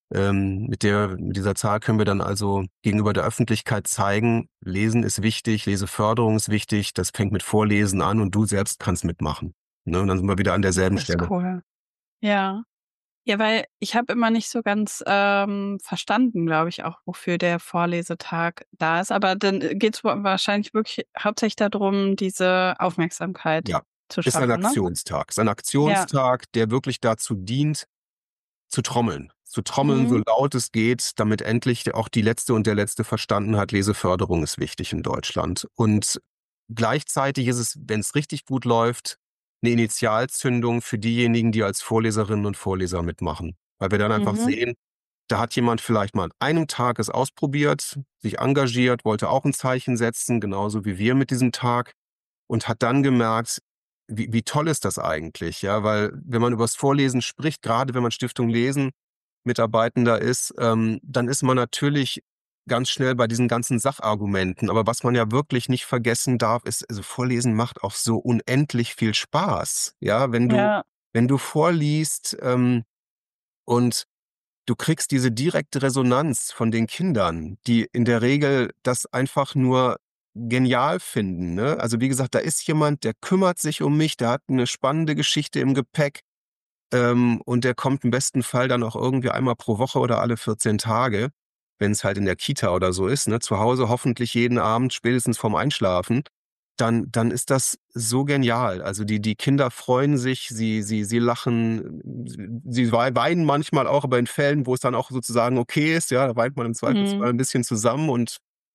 Ähm, mit der, mit dieser Zahl können wir dann also gegenüber der Öffentlichkeit zeigen, Lesen ist wichtig, Leseförderung ist wichtig, das fängt mit Vorlesen an und du selbst kannst mitmachen. Ne? Und dann sind wir wieder an derselben Das ist Stelle. cool. Ja. Ja, weil ich habe immer nicht so ganz ähm, verstanden, glaube ich, auch, wofür der Vorlesetag da ist. Aber dann geht es wahrscheinlich wirklich hauptsächlich darum, diese Aufmerksamkeit Ja, zu ist ein schaffen, ne? Aktionstag. Ist ein Ja. Aktionstag, der wirklich dazu dient, zu trommeln. Zu trommeln, so Mhm. laut es geht, damit endlich auch die Letzte und der Letzte verstanden hat, Leseförderung ist wichtig in Deutschland. Und gleichzeitig ist es, wenn es richtig gut läuft, eine Initialzündung für diejenigen, die als Vorleserinnen und Vorleser mitmachen. Weil wir dann einfach Mhm. sehen, da hat jemand vielleicht mal an einem Tag es ausprobiert, sich engagiert, wollte auch ein Zeichen setzen, genauso wie wir mit diesem Tag, und hat dann gemerkt, wie, wie toll ist das eigentlich, ja, weil wenn man übers Vorlesen spricht, gerade wenn man Stiftung Lesen Mitarbeitender ist, ähm, dann ist man natürlich ganz schnell bei diesen ganzen Sachargumenten. Aber was man ja wirklich nicht vergessen darf, ist, also Vorlesen macht auch so unendlich viel Spaß, ja, wenn du, Ja. wenn du vorliest, ähm, und du kriegst diese direkte Resonanz von den Kindern, die in der Regel das einfach nur genial finden, ne? Also, wie gesagt, da ist jemand, der kümmert sich um mich, der hat eine spannende Geschichte im Gepäck, ähm, und der kommt im besten Fall dann auch irgendwie einmal pro Woche oder alle vierzehn Tage, wenn es halt in der Kita oder so ist, ne? Zu Hause hoffentlich jeden Abend, spätestens vorm Einschlafen. Dann dann ist das so genial. Also, die die Kinder freuen sich, sie sie sie lachen, sie wei weinen manchmal auch, aber in Fällen, wo es dann auch sozusagen okay ist, ja, da weint man im Zweifelsfall Mhm. ein bisschen zusammen und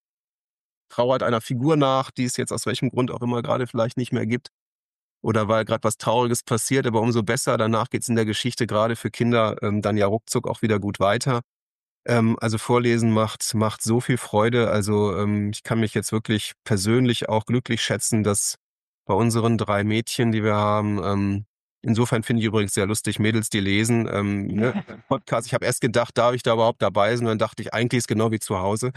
trauert einer Figur nach, die es jetzt aus welchem Grund auch immer gerade vielleicht nicht mehr gibt oder weil gerade was Trauriges passiert, aber umso besser. Danach geht's in der Geschichte gerade für Kinder, ähm, dann ja ruckzuck auch wieder gut weiter. Ähm, also Vorlesen macht macht so viel Freude. Also, ähm, ich kann mich jetzt wirklich persönlich auch glücklich schätzen, dass bei unseren drei Mädchen, die wir haben, ähm insofern finde ich übrigens sehr lustig, Mädels, die lesen, ähm, ne, Podcast. Ich habe erst gedacht, darf ich da überhaupt dabei sein? Und dann dachte ich, eigentlich ist genau wie zu Hause.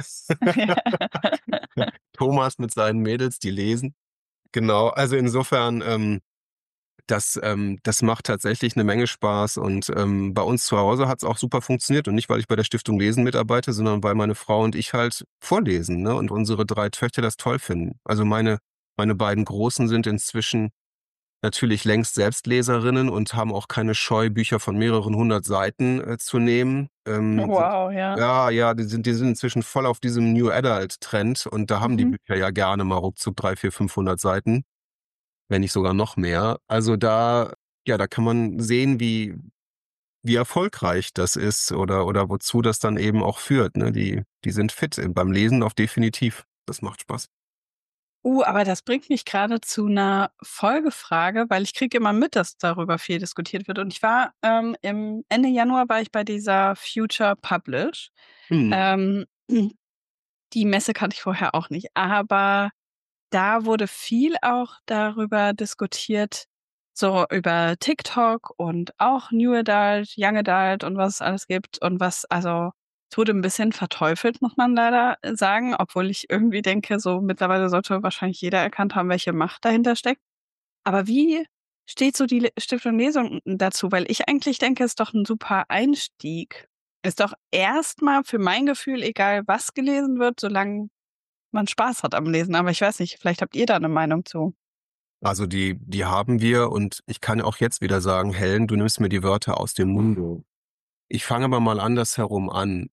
Thomas mit seinen Mädels, die lesen. Genau, also insofern, ähm, das ähm, das macht tatsächlich eine Menge Spaß und, ähm, bei uns zu Hause hat's auch super funktioniert und nicht, weil ich bei der Stiftung Lesen mitarbeite, sondern weil meine Frau und ich halt vorlesen, ne, und unsere drei Töchter das toll finden. Also, meine meine beiden Großen sind inzwischen natürlich längst Selbstleserinnen und haben auch keine Scheu, Bücher von mehreren hundert Seiten, äh, zu nehmen. Ähm, sind Wow, ja. ja, ja, die sind die sind inzwischen voll auf diesem New Adult Trend und da haben die Mhm. Bücher ja gerne mal ruckzuck drei, vier, fünfhundert Seiten, wenn nicht sogar noch mehr. Also da, ja, da kann man sehen, wie wie erfolgreich das ist oder oder wozu das dann eben auch führt, ne? Die die sind fit beim Lesen auch definitiv. Das macht Spaß. Uh, aber das bringt mich gerade zu einer Folgefrage, weil ich kriege immer mit, dass darüber viel diskutiert wird. Und ich war, ähm, im Ende Januar war ich bei dieser Future Publish. Mhm. Ähm, die Messe kannte ich vorher auch nicht, aber da wurde viel auch darüber diskutiert, so über TikTok und auch New Adult, Young Adult und was es alles gibt und was also, es wurde 'n bisschen verteufelt, muss man leider sagen, obwohl ich irgendwie denke, so mittlerweile sollte wahrscheinlich jeder erkannt haben, welche Macht dahinter steckt. Aber wie steht so die Le Stiftung Lesung dazu? Weil ich eigentlich denke, ist doch 'n super Einstieg. Ist doch erst mal für mein Gefühl egal, was gelesen wird, solange man Spaß hat am Lesen. Aber ich weiß nicht, vielleicht habt ihr da 'ne Meinung zu? Also die die haben wir und ich kann auch jetzt wieder sagen: „Helen, du nimmst mir die Wörter aus dem Munde.“ Ich fange aber mal andersherum an.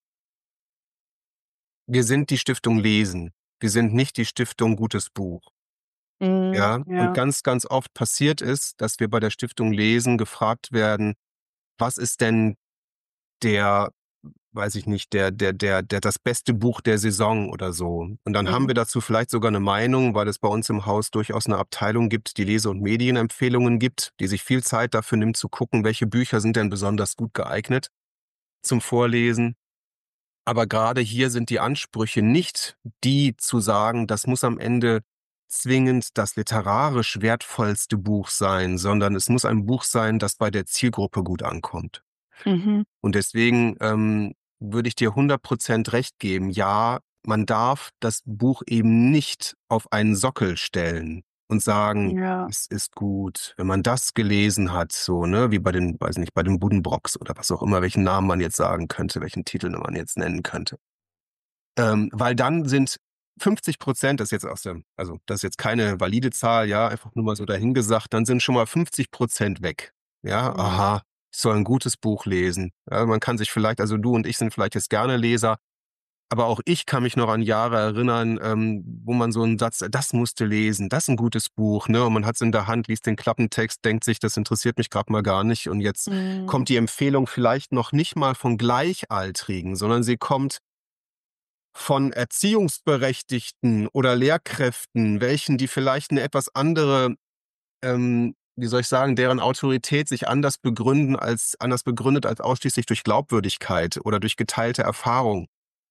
Wir sind die Stiftung Lesen. Wir sind nicht die Stiftung Gutes Buch. Mhm, Ja? Und ja. ganz, ganz oft passiert es, dass wir bei der Stiftung Lesen gefragt werden: „Was ist denn der, weiß ich nicht, der der der der das beste Buch der Saison oder so?“ Und dann haben Mhm. wir dazu vielleicht sogar 'ne Meinung, weil es bei uns im Haus durchaus 'ne Abteilung gibt, die Lese und Medienempfehlungen gibt, die sich viel Zeit dafür nimmt zu gucken, welche Bücher sind denn besonders gut geeignet zum Vorlesen. Aber grade hier sind die Ansprüche nicht die zu sagen, das muss am Ende zwingend das literarisch wertvollste Buch sein, sondern es muss ein Buch sein, das bei der Zielgruppe gut ankommt. Mhm. Und deswegen, ähm, würde ich dir hundert Prozent recht geben. Ja, man darf das Buch eben nicht auf einen Sockel stellen. und sagen, Ja. es ist gut, wenn man das gelesen hat, so, ne, wie bei den, weiß nicht, bei den Buddenbrooks oder was auch immer, welchen Namen man jetzt sagen könnte, welchen Titel man jetzt nennen könnte. Ähm, weil dann sind fünfzig Prozent, das ist jetzt aus der, also das ist jetzt keine valide Zahl, ja, einfach nur mal so dahingesagt, dann sind schon mal fünfzig Prozent weg. Ja, Mhm. aha, ich soll ein gutes Buch lesen. Ja, man kann sich vielleicht, also du und ich sind vielleicht jetzt gerne Leser, aber auch ich kann mich noch an Jahre erinnern, ähm, wo man so einen Satz, das musste lesen, das ist ein gutes Buch, ne? Und man hat's in der Hand, liest den Klappentext, denkt sich, das interessiert mich gerade mal gar nicht. Und jetzt Mhm. kommt die Empfehlung vielleicht noch nicht mal von Gleichaltrigen, sondern sie kommt von Erziehungsberechtigten oder Lehrkräften, welchen die vielleicht eine etwas andere, ähm, wie soll ich sagen, deren Autorität sich anders begründen als anders begründet als ausschließlich durch Glaubwürdigkeit oder durch geteilte Erfahrung.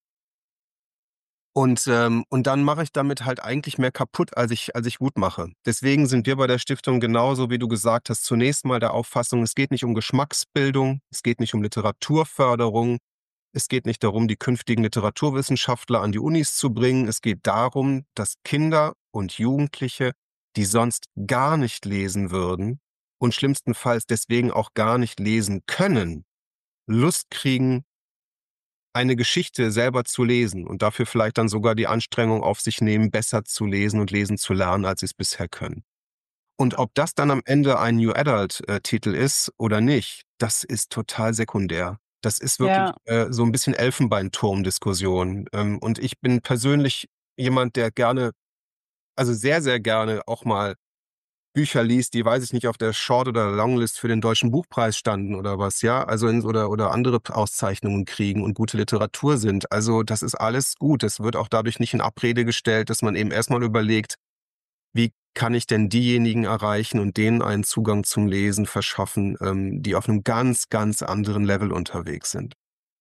Und, ähm, und dann mache ich damit halt eigentlich mehr kaputt, als ich als ich gut mache. Deswegen sind wir bei der Stiftung genauso, wie du gesagt hast, zunächst mal der Auffassung, es geht nicht um Geschmacksbildung, es geht nicht um Literaturförderung, es geht nicht darum, die künftigen Literaturwissenschaftler an die Unis zu bringen. Es geht darum, dass Kinder und Jugendliche, die sonst gar nicht lesen würden und schlimmstenfalls deswegen auch gar nicht lesen können, Lust kriegen, eine Geschichte selber zu lesen und dafür vielleicht dann sogar die Anstrengung auf sich nehmen, besser zu lesen und lesen zu lernen, als sie es bisher können. Und ob das dann am Ende ein New Adult-Titel ist oder nicht, das ist total sekundär. Das ist wirklich Ja. äh, so ein bisschen Elfenbeinturm-Diskussion. Ähm, und ich bin persönlich jemand, der gerne, also sehr, sehr gerne auch mal Bücher liest, die, weiß ich nicht, auf der Short- oder Longlist für den Deutschen Buchpreis standen oder was, ja, also in, oder, oder andere Auszeichnungen kriegen und gute Literatur sind. Also das ist alles gut. Es wird auch dadurch nicht in Abrede gestellt, dass man eben erstmal überlegt, wie kann ich denn diejenigen erreichen und denen einen Zugang zum Lesen verschaffen, ähm, die auf einem ganz, ganz anderen Level unterwegs sind?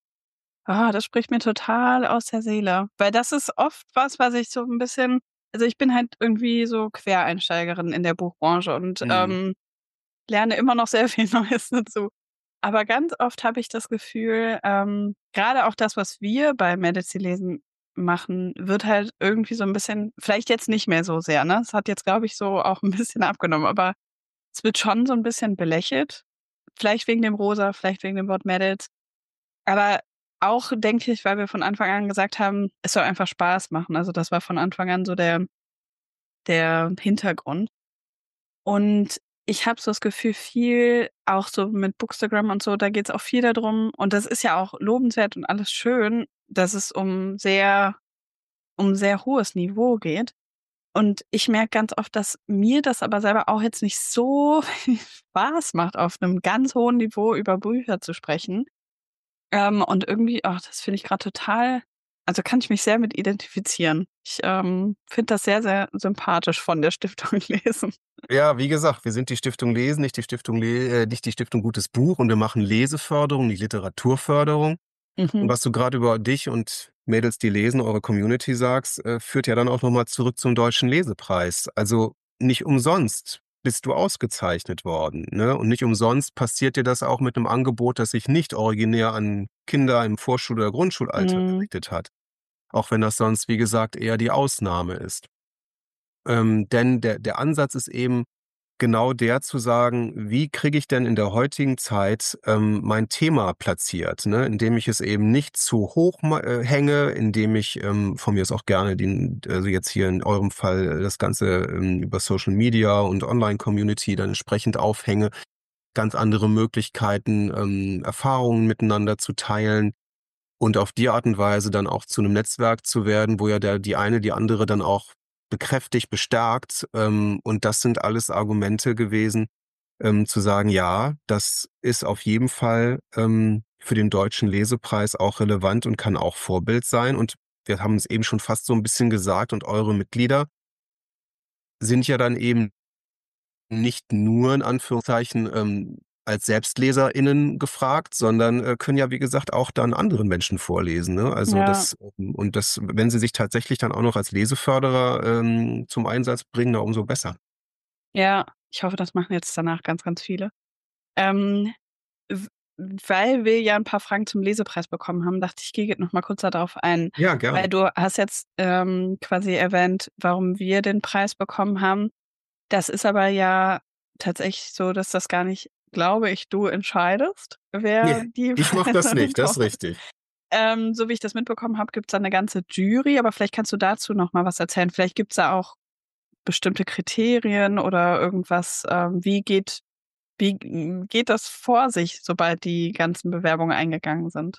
Ah, das spricht mir total aus der Seele, weil das ist oft was, was ich so 'n bisschen, also, ich bin halt irgendwie so Quereinsteigerin in der Buchbranche und, Mhm. ähm, lerne immer noch sehr viel Neues dazu. Aber ganz oft habe ich das Gefühl, ähm, grade auch das, was wir bei Medici Lesen machen, wird halt irgendwie so 'n bisschen, vielleicht jetzt nicht mehr so sehr, ne? Es hat jetzt, glaube ich, so auch 'n bisschen abgenommen, aber es wird schon so 'n bisschen belächelt. Vielleicht wegen dem Rosa, vielleicht wegen dem Wort Mädels. Aber auch, denke ich, weil wir von Anfang an gesagt haben, es soll einfach Spaß machen. Also, das war von Anfang an so der der Hintergrund. Und ich habe so das Gefühl, viel auch so mit Bookstagram und so, da geht's auch viel da drum, und das ist ja auch lobenswert und alles schön, dass es um sehr um sehr hohes Niveau geht. Und ich merke ganz oft, dass mir das aber selber auch jetzt nicht so viel Spaß macht, auf 'nem ganz hohen Niveau über Bücher zu sprechen. Ähm, und irgendwie, ach, das finde ich grad total, also, kann ich mich sehr mit identifizieren. Ich, ähm, finde das sehr, sehr sympathisch von der Stiftung Lesen. Ja, wie gesagt, wir sind die Stiftung Lesen, nicht die Stiftung Le äh, nicht die Stiftung Gutes Buch, und wir machen Leseförderung, nicht Literaturförderung. Und Mhm. was du gerade über dich und Mädels, die lesen, eure Community sagst, äh, führt ja dann auch noch mal zurück zum Deutschen Lesepreis. Also, nicht umsonst bist du ausgezeichnet worden, ne? Und nicht umsonst passiert dir das auch mit 'nem Angebot, das sich nicht originär an Kinder im Vorschul- oder Grundschulalter Mhm. gerichtet hat, auch wenn das sonst, wie gesagt, eher die Ausnahme ist. Ähm, denn der der Ansatz ist eben genau der zu sagen: „Wie kriege ich denn in der heutigen Zeit, ähm, mein Thema platziert, ne, indem ich es eben nicht zu hoch ma äh, hänge, indem ich, ähm, von mir aus auch gerne den, also jetzt hier in eurem Fall, äh, das Ganze, ähm, über Social Media und Online-Community dann entsprechend aufhänge, ganz andere Möglichkeiten, ähm, Erfahrungen miteinander zu teilen und auf die Art und Weise dann auch zu 'nem Netzwerk zu werden, wo ja der die eine die andere dann auch bekräftigt, bestärkt. Ähm, und das sind alles Argumente gewesen, ähm, zu sagen: „Ja, das ist auf jeden Fall, ähm, für den Deutschen Lesepreis auch relevant und kann auch Vorbild sein.“ Und wir haben es eben schon fast so 'n bisschen gesagt, und eure Mitglieder sind ja dann eben nicht nur in Anführungszeichen, ähm, als SelbstleserInnen gefragt, sondern, äh, können ja, wie gesagt, auch dann anderen Menschen vorlesen, ne? Also, Ja, das ähm, und das, wenn sie sich tatsächlich dann auch noch als Leseförderer, ähm, zum Einsatz bringen, na, umso besser. ja. Ich hoffe, das machen jetzt danach ganz, ganz viele. Ähm, w Weil wir ja 'n paar Fragen zum Lesepreis bekommen haben, dachte ich, ich gehe noch mal kurz da drauf ein. Ja, gerne. Weil du hast jetzt, ähm, quasi erwähnt, warum wir den Preis bekommen haben. Das ist aber ja tatsächlich so, dass das gar nicht, glaube ich, du entscheidest, Ne, wer die ich mache das Preise nicht, das ist bekommt. richtig. Ähm, so wie ich das mitbekommen habe, gibt's da 'ne ganze Jury, aber vielleicht kannst du dazu noch mal was erzählen. Vielleicht gibt's da auch bestimmte Kriterien oder irgendwas, ähm, wie geht wie, hm, geht das vor sich, sobald die ganzen Bewerbungen eingegangen sind?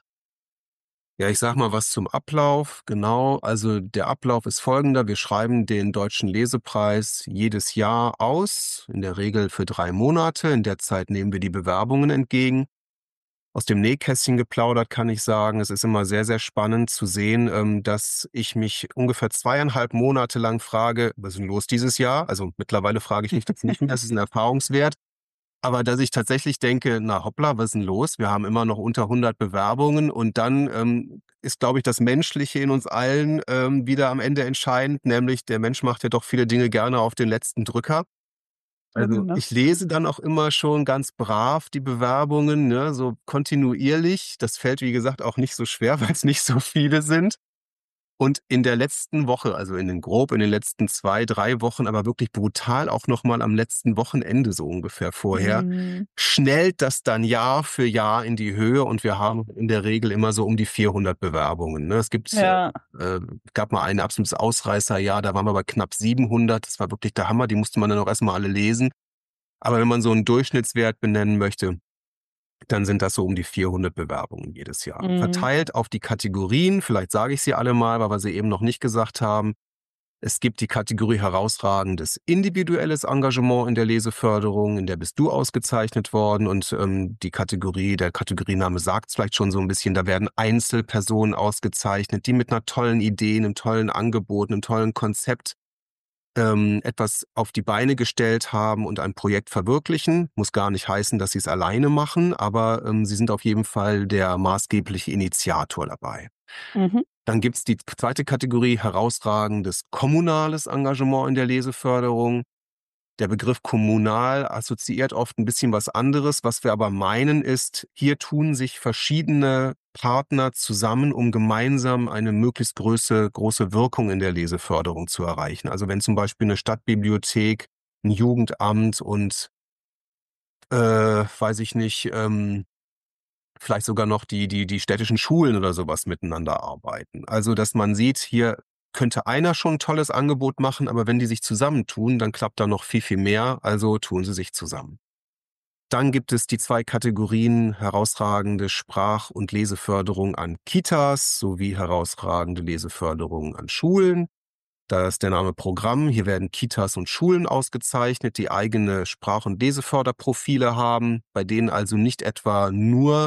Ja, ich sage mal was zum Ablauf. Genau, also der Ablauf ist folgender: Wir schreiben den Deutschen Lesepreis jedes Jahr aus, in der Regel für drei Monate. In der Zeit nehmen wir die Bewerbungen entgegen. Aus dem Nähkästchen geplaudert kann ich sagen, es ist immer sehr, sehr spannend zu sehen, ähm, dass ich mich ungefähr zweieinhalb Monate lang frage: „Was ist 'n los dieses Jahr?“ Also, mittlerweile frage ich mich das nicht mehr, das ist 'n Erfahrungswert. Aber dass ich tatsächlich denke: „Na hoppla, was ist 'n los? Wir haben immer noch unter hundert Bewerbungen.“ Und dann, ähm, ist, glaube ich, das Menschliche in uns allen, ähm, wieder am Ende entscheidend, nämlich der Mensch macht ja doch viele Dinge gerne auf den letzten Drücker. Also, Ne? ich lese dann auch immer schon ganz brav die Bewerbungen, ne, so kontinuierlich. Das fällt, wie gesagt, auch nicht so schwer, weil's nicht so viele sind. Und in der letzten Woche, also in den grob in den letzten zwei, drei Wochen, aber wirklich brutal auch noch mal am letzten Wochenende so ungefähr vorher, Mhm. schnellt das dann Jahr für Jahr in die Höhe und wir haben in der Regel immer so um die vierhundert Bewerbungen, ne? Es gibt, Ja. äh, gab mal ein absolutes Ausreißerjahr, da waren wir bei knapp siebenhundert. Das war wirklich der Hammer, die musste man dann auch erst mal alle lesen. Aber wenn man so 'n Durchschnittswert benennen möchte, dann sind das so um die vierhundert Bewerbungen jedes Jahr. Mhm. Verteilt auf die Kategorien, vielleicht sage ich sie alle mal, weil wir sie eben noch nicht gesagt haben. Es gibt die Kategorie herausragendes individuelles Engagement in der Leseförderung, in der bist du ausgezeichnet worden und, ähm, die Kategorie der Kategoriename sagt's vielleicht schon so 'n bisschen, da werden Einzelpersonen ausgezeichnet, die mit 'ner tollen Idee, 'nem tollen Angebot, 'nem tollen Konzept, ähm, etwas auf die Beine gestellt haben und ein Projekt verwirklichen. Muss gar nicht heißen, dass sie's alleine machen, aber, ähm, sie sind auf jeden Fall der maßgebliche Initiator dabei. Mhm. Dann gibt's die k zweite Kategorie herausragendes kommunales Engagement in der Leseförderung. Der Begriff kommunal assoziiert oft 'n bisschen was anderes. Was wir aber meinen, ist, hier tun sich verschiedene Partner zusammen, um gemeinsam eine möglichst größe große Wirkung in der Leseförderung zu erreichen. Also, wenn zum Beispiel 'ne Stadtbibliothek, 'n Jugendamt und äh, weiß ich nicht, ähm, vielleicht sogar noch die die die städtischen Schulen oder so was miteinander arbeiten. Also, dass man sieht, hier könnte einer schon 'n tolles Angebot machen, aber wenn die sich zusammentun, dann klappt da noch viel, viel mehr, also tun sie sich zusammen. Dann gibt es die zwei Kategorien herausragende Sprach und Leseförderung an Kitas sowie herausragende Leseförderung an Schulen. Da ist der Name Programm. Hier werden Kitas und Schulen ausgezeichnet, die eigene Sprach und Leseförderprofile haben, bei denen also nicht etwa nur,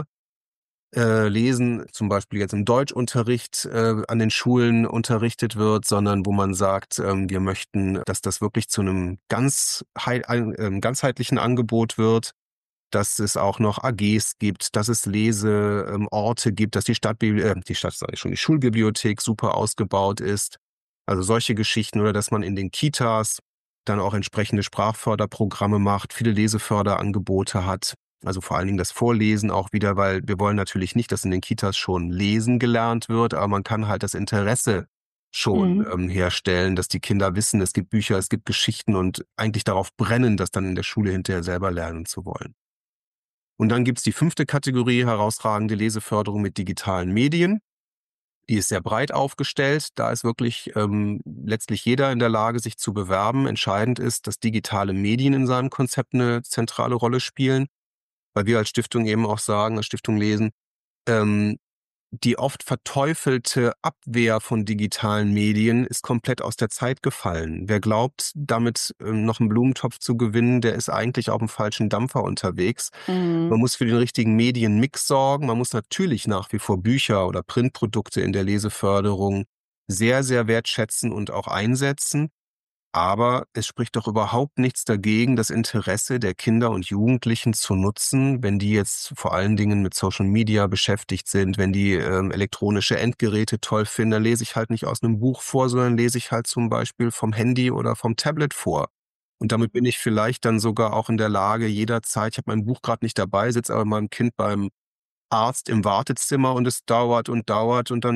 äh, Lesen, zum Beispiel jetzt im Deutschunterricht, äh, an den Schulen unterrichtet wird, sondern wo man sagt, ähm, wir möchten, dass das wirklich zu 'nem ganz hei ein ähm, ganzheitlichen Angebot wird, dass es auch noch AGs gibt, dass es Lese ähm, Orte gibt, dass die Stadtbibli äh, die Stadt sage ich schon, die Schulbibliothek super ausgebaut ist. Also solche Geschichten oder dass man in den Kitas dann auch entsprechende Sprachförderprogramme macht, viele Leseförderangebote hat. Also vor allen Dingen das Vorlesen auch wieder, weil wir wollen natürlich nicht, dass in den Kitas schon Lesen gelernt wird, aber man kann halt das Interesse schon, Mhm. ähm, herstellen, dass die Kinder wissen, es gibt Bücher, es gibt Geschichten und eigentlich darauf brennen, das dann in der Schule hinterher selber lernen zu wollen. Und dann gibt's die fünfte Kategorie herausragende Leseförderung mit digitalen Medien. Die ist sehr breit aufgestellt. Da ist wirklich, ähm, letztlich jeder in der Lage, sich zu bewerben. Entscheidend ist, dass digitale Medien in seinem Konzept 'ne zentrale Rolle spielen, weil wir als Stiftung eben auch sagen als Stiftung Lesen, ähm, die oft verteufelte Abwehr von digitalen Medien ist komplett aus der Zeit gefallen. Wer glaubt, damit, ähm, noch 'n Blumentopf zu gewinnen, der ist eigentlich auf'm falschen Dampfer unterwegs. Mhm. Man muss für den richtigen Medienmix sorgen. Man muss natürlich nach wie vor Bücher oder Printprodukte in der Leseförderung sehr, sehr wertschätzen und auch einsetzen. Aber es spricht doch überhaupt nichts dagegen, das Interesse der Kinder und Jugendlichen zu nutzen, wenn die jetzt vor allen Dingen mit Social Media beschäftigt sind, wenn die, ähm, elektronische Endgeräte toll finden, dann lese ich halt nicht aus 'nem Buch vor, sondern lese ich halt zum Beispiel vom Handy oder vom Tablet vor. Und damit bin ich vielleicht dann sogar auch in der Lage, jederzeit ich habe mein Buch grad nicht dabei, sitze aber mit meinem Kind beim Arzt im Wartezimmer und es dauert und dauert und dann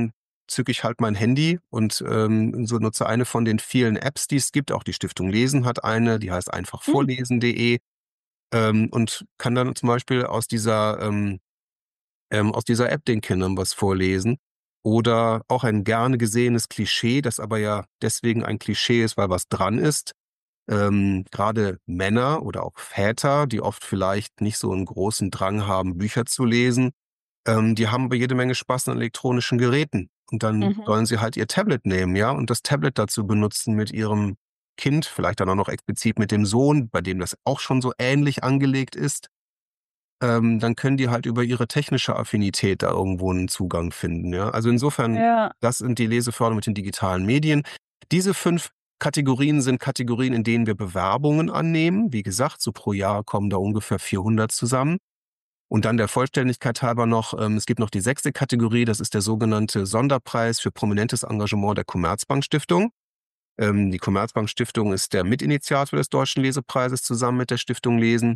zücke ich halt mein Handy und ähm, so nutze eine von den vielen Apps, die es gibt. Auch die Stiftung Lesen hat eine, die heißt einfach Hm. vorlesen punkt de ähm, und kann dann zum Beispiel aus dieser, ähm, ähm, aus dieser App den Kindern was vorlesen. Oder auch ein gerne gesehenes Klischee, das aber ja deswegen ein Klischee ist, weil was dran ist. Ähm, gerade Männer oder auch Väter, die oft vielleicht nicht so einen großen Drang haben, Bücher zu lesen, ähm, die haben aber jede Menge Spaß an elektronischen Geräten. Und dann Mhm. sollen sie halt ihr Tablet nehmen, ja, und das Tablet dazu benutzen mit ihrem Kind, vielleicht dann auch noch explizit mit dem Sohn, bei dem das auch schon so ähnlich angelegt ist. Ähm, dann können die halt über ihre technische Affinität da irgendwo einen Zugang finden, ja. Also insofern, Ja. das sind die Leseförderung mit den digitalen Medien. Diese fünf Kategorien sind Kategorien, in denen wir Bewerbungen annehmen. Wie gesagt, so pro Jahr kommen da ungefähr vierhundert zusammen. Und dann der Vollständigkeit halber noch, ähm, es gibt noch die sechste Kategorie, das ist der sogenannte Sonderpreis für prominentes Engagement der Commerzbank Stiftung. Ähm, die Commerzbank Stiftung ist der Mitinitiator des Deutschen Lesepreises zusammen mit der Stiftung Lesen.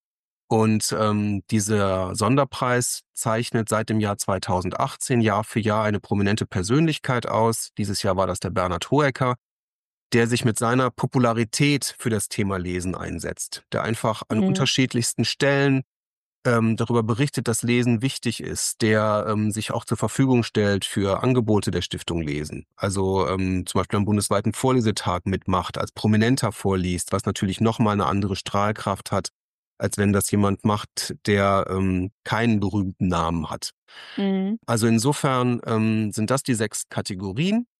Und ähm, dieser Sonderpreis zeichnet seit dem Jahr zweitausendachtzehn Jahr für Jahr eine prominente Persönlichkeit aus. Dieses Jahr war das der Bernhard Hoëcker, der sich mit seiner Popularität für das Thema Lesen einsetzt, der einfach an Mhm. unterschiedlichsten Stellen ähm, darüber berichtet, dass Lesen wichtig ist, der ähm, sich auch zur Verfügung stellt für Angebote der Stiftung Lesen. Also ähm, zum Beispiel am bundesweiten Vorlesetag mitmacht, als Prominenter vorliest, was natürlich nochmal eine andere Strahlkraft hat, als wenn das jemand macht, der ähm, keinen berühmten Namen hat. Mhm. Also insofern ähm, sind das die sechs Kategorien.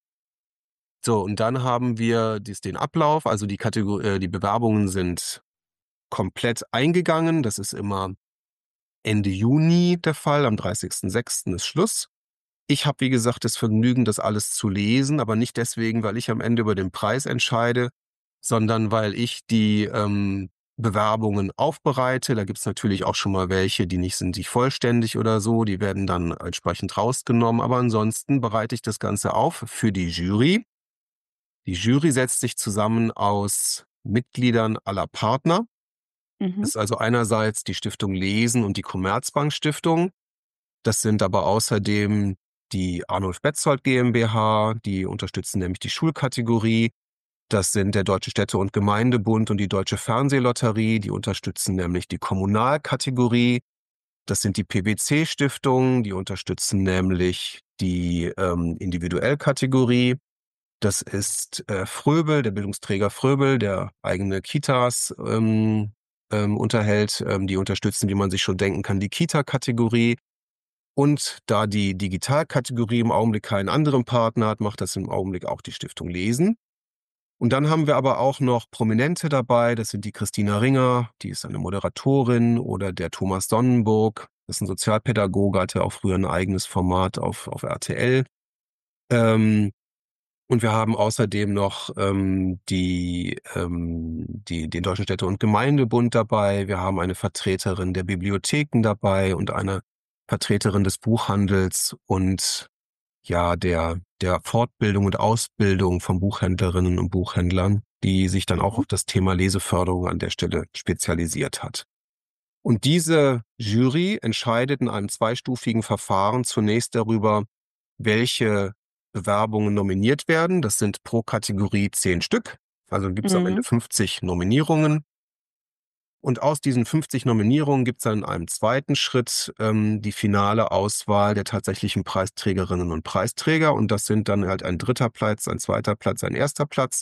So, und dann haben wir dies, den Ablauf, also die, Kategor äh, die Bewerbungen sind komplett eingegangen. Das ist immer Ende Juni der Fall, am dreißigsten sechsten ist Schluss. Ich habe, wie gesagt, das Vergnügen, das alles zu lesen, aber nicht deswegen, weil ich am Ende über den Preis entscheide, sondern weil ich die ähm, Bewerbungen aufbereite. Da gibt es natürlich auch schon mal welche, die nicht sind nicht vollständig oder so, die werden dann entsprechend rausgenommen. Aber ansonsten bereite ich das Ganze auf für die Jury. Die Jury setzt sich zusammen aus Mitgliedern aller Partner. Mhm. Das ist also einerseits die Stiftung Lesen und die Commerzbank Stiftung. Das sind aber außerdem die Arnulf Betzold GmbH, die unterstützen nämlich die Schulkategorie. Das sind der Deutsche Städte- und Gemeindebund und die Deutsche Fernsehlotterie, die unterstützen nämlich die Kommunalkategorie. Das sind die P W C-Stiftungen, die unterstützen nämlich die ähm, Individuellkategorie. Das ist äh, Fröbel, der Bildungsträger Fröbel, der eigene Kitas ähm, ähm, unterhält. Ähm, die unterstützen, wie man sich schon denken kann, die Kita-Kategorie. Und da die Digitalkategorie im Augenblick keinen anderen Partner hat, macht das im Augenblick auch die Stiftung Lesen. Und dann haben wir aber auch noch Prominente dabei. Das sind die Christina Ringer, die ist eine Moderatorin, oder der Thomas Sonnenburg, das ist ein Sozialpädagoge, hatte auch früher ein eigenes Format auf, auf R T L. Ähm, und wir haben außerdem noch ähm, die, ähm, die, den Deutschen Städte- und Gemeindebund dabei. Wir haben eine Vertreterin der Bibliotheken dabei und eine Vertreterin des Buchhandels und ja, der, der Fortbildung und Ausbildung von Buchhändlerinnen und Buchhändlern, die sich dann auch Mhm. auf das Thema Leseförderung an der Stelle spezialisiert hat. Und diese Jury entscheidet in einem zweistufigen Verfahren zunächst darüber, welche Bewerbungen nominiert werden. Das sind pro Kategorie zehn Stück. Also gibt es am Ende Mhm. fünfzig Nominierungen. Und aus diesen fünfzig Nominierungen gibt es dann in einem zweiten Schritt ähm, die finale Auswahl der tatsächlichen Preisträgerinnen und Preisträger. Und das sind dann halt ein dritter Platz, ein zweiter Platz, ein erster Platz.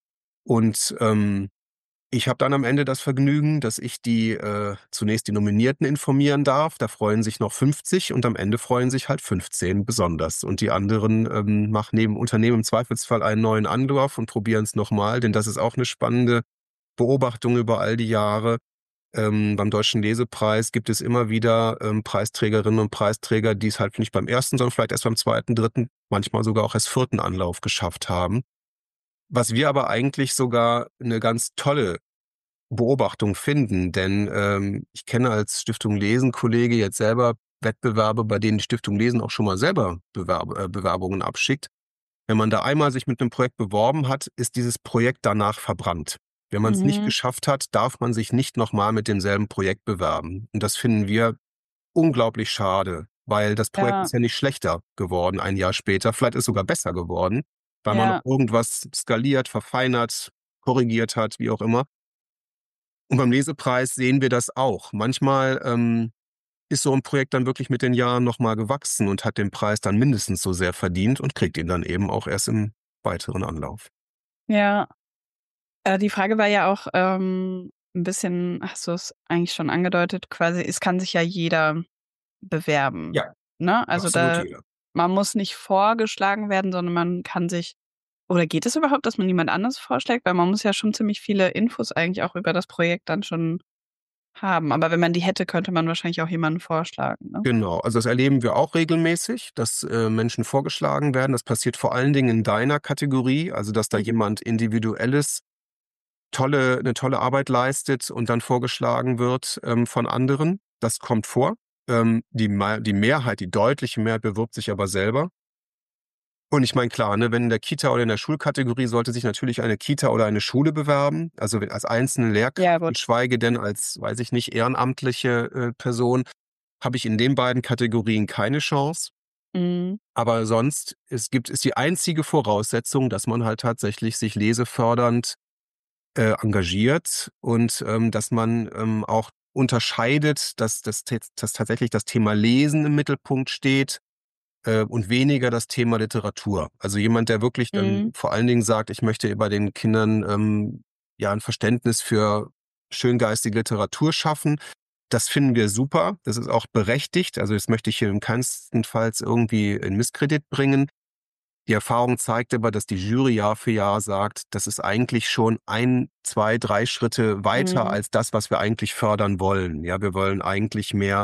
Und ähm, ich habe dann am Ende das Vergnügen, dass ich die äh, zunächst die Nominierten informieren darf. Da freuen sich noch fünfzig und am Ende freuen sich halt fünfzehn besonders. Und die anderen ähm, machen neben Unternehmen im Zweifelsfall einen neuen Anlauf und probieren es nochmal, denn das ist auch eine spannende Beobachtung über all die Jahre. Ähm, beim Deutschen Lesepreis gibt es immer wieder ähm, Preisträgerinnen und Preisträger, die es halt nicht beim ersten, sondern vielleicht erst beim zweiten, dritten, manchmal sogar auch erst vierten Anlauf geschafft haben. Was wir aber eigentlich sogar eine ganz tolle Beobachtung finden, denn ähm, ich kenne als Stiftung Lesen-Kollege jetzt selber Wettbewerbe, bei denen die Stiftung Lesen auch schon mal selber Bewerb äh, Bewerbungen abschickt. Wenn man da einmal sich mit einem Projekt beworben hat, ist dieses Projekt danach verbrannt. Wenn man es nicht Mhm. geschafft hat, darf man sich nicht nochmal mit demselben Projekt bewerben. Und das finden wir unglaublich schade, weil das Projekt Ja, ist ja nicht schlechter geworden ein Jahr später. Vielleicht ist es sogar besser geworden, weil man noch ja, irgendwas skaliert, verfeinert, korrigiert hat, wie auch immer. Und beim Lesepreis sehen wir das auch. Manchmal ähm, ist so ein Projekt dann wirklich mit den Jahren nochmal gewachsen und hat den Preis dann mindestens so sehr verdient und kriegt ihn dann eben auch erst im weiteren Anlauf. ja. Äh, die Frage war ja auch, ähm, 'n bisschen hast du es eigentlich schon angedeutet, quasi, es kann sich ja jeder bewerben, Ja, ne? Also, absolut da jeder. man muss nicht vorgeschlagen werden, sondern man kann sich oder geht es überhaupt, dass man jemand anderes vorschlägt? Weil man muss ja schon ziemlich viele Infos eigentlich auch über das Projekt dann schon haben. Aber wenn man die hätte, könnte man wahrscheinlich auch jemanden vorschlagen, ne? Genau, also das erleben wir auch regelmäßig, dass äh, Menschen vorgeschlagen werden. Das passiert vor allen Dingen in deiner Kategorie, also dass da Mhm. jemand Individuelles tolle eine tolle Arbeit leistet und dann vorgeschlagen wird ähm, von anderen. Das kommt vor. Ähm, die, Ma- die Mehrheit, die deutliche Mehrheit bewirbt sich aber selber. Und ich meine, klar, ne, wenn in der Kita oder in der Schulkategorie sollte sich natürlich eine Kita oder eine Schule bewerben, also wenn- als einzelne Ja, Lehrkraft, gut. geschweige denn als, weiß ich nicht, ehrenamtliche äh, Person, habe ich in den beiden Kategorien keine Chance. Mhm. Aber sonst, es gibt, ist die einzige Voraussetzung, dass man halt tatsächlich sich lesefördernd äh, engagiert und ähm, dass man ähm, auch unterscheidet, dass, dass, dass tatsächlich das Thema Lesen im Mittelpunkt steht äh, und weniger das Thema Literatur. Also jemand, der wirklich dann Mhm. vor allen Dingen sagt, ich möchte bei den Kindern ähm, ja ein Verständnis für schöngeistige Literatur schaffen. Das finden wir super. Das ist auch berechtigt. Also das möchte ich hier im keinstenfalls irgendwie in Misskredit bringen. Die Erfahrung zeigt aber, dass die Jury Jahr für Jahr sagt, das ist eigentlich schon ein, zwei, drei Schritte weiter Mhm. als das, was wir eigentlich fördern wollen. Ja, wir wollen eigentlich mehr,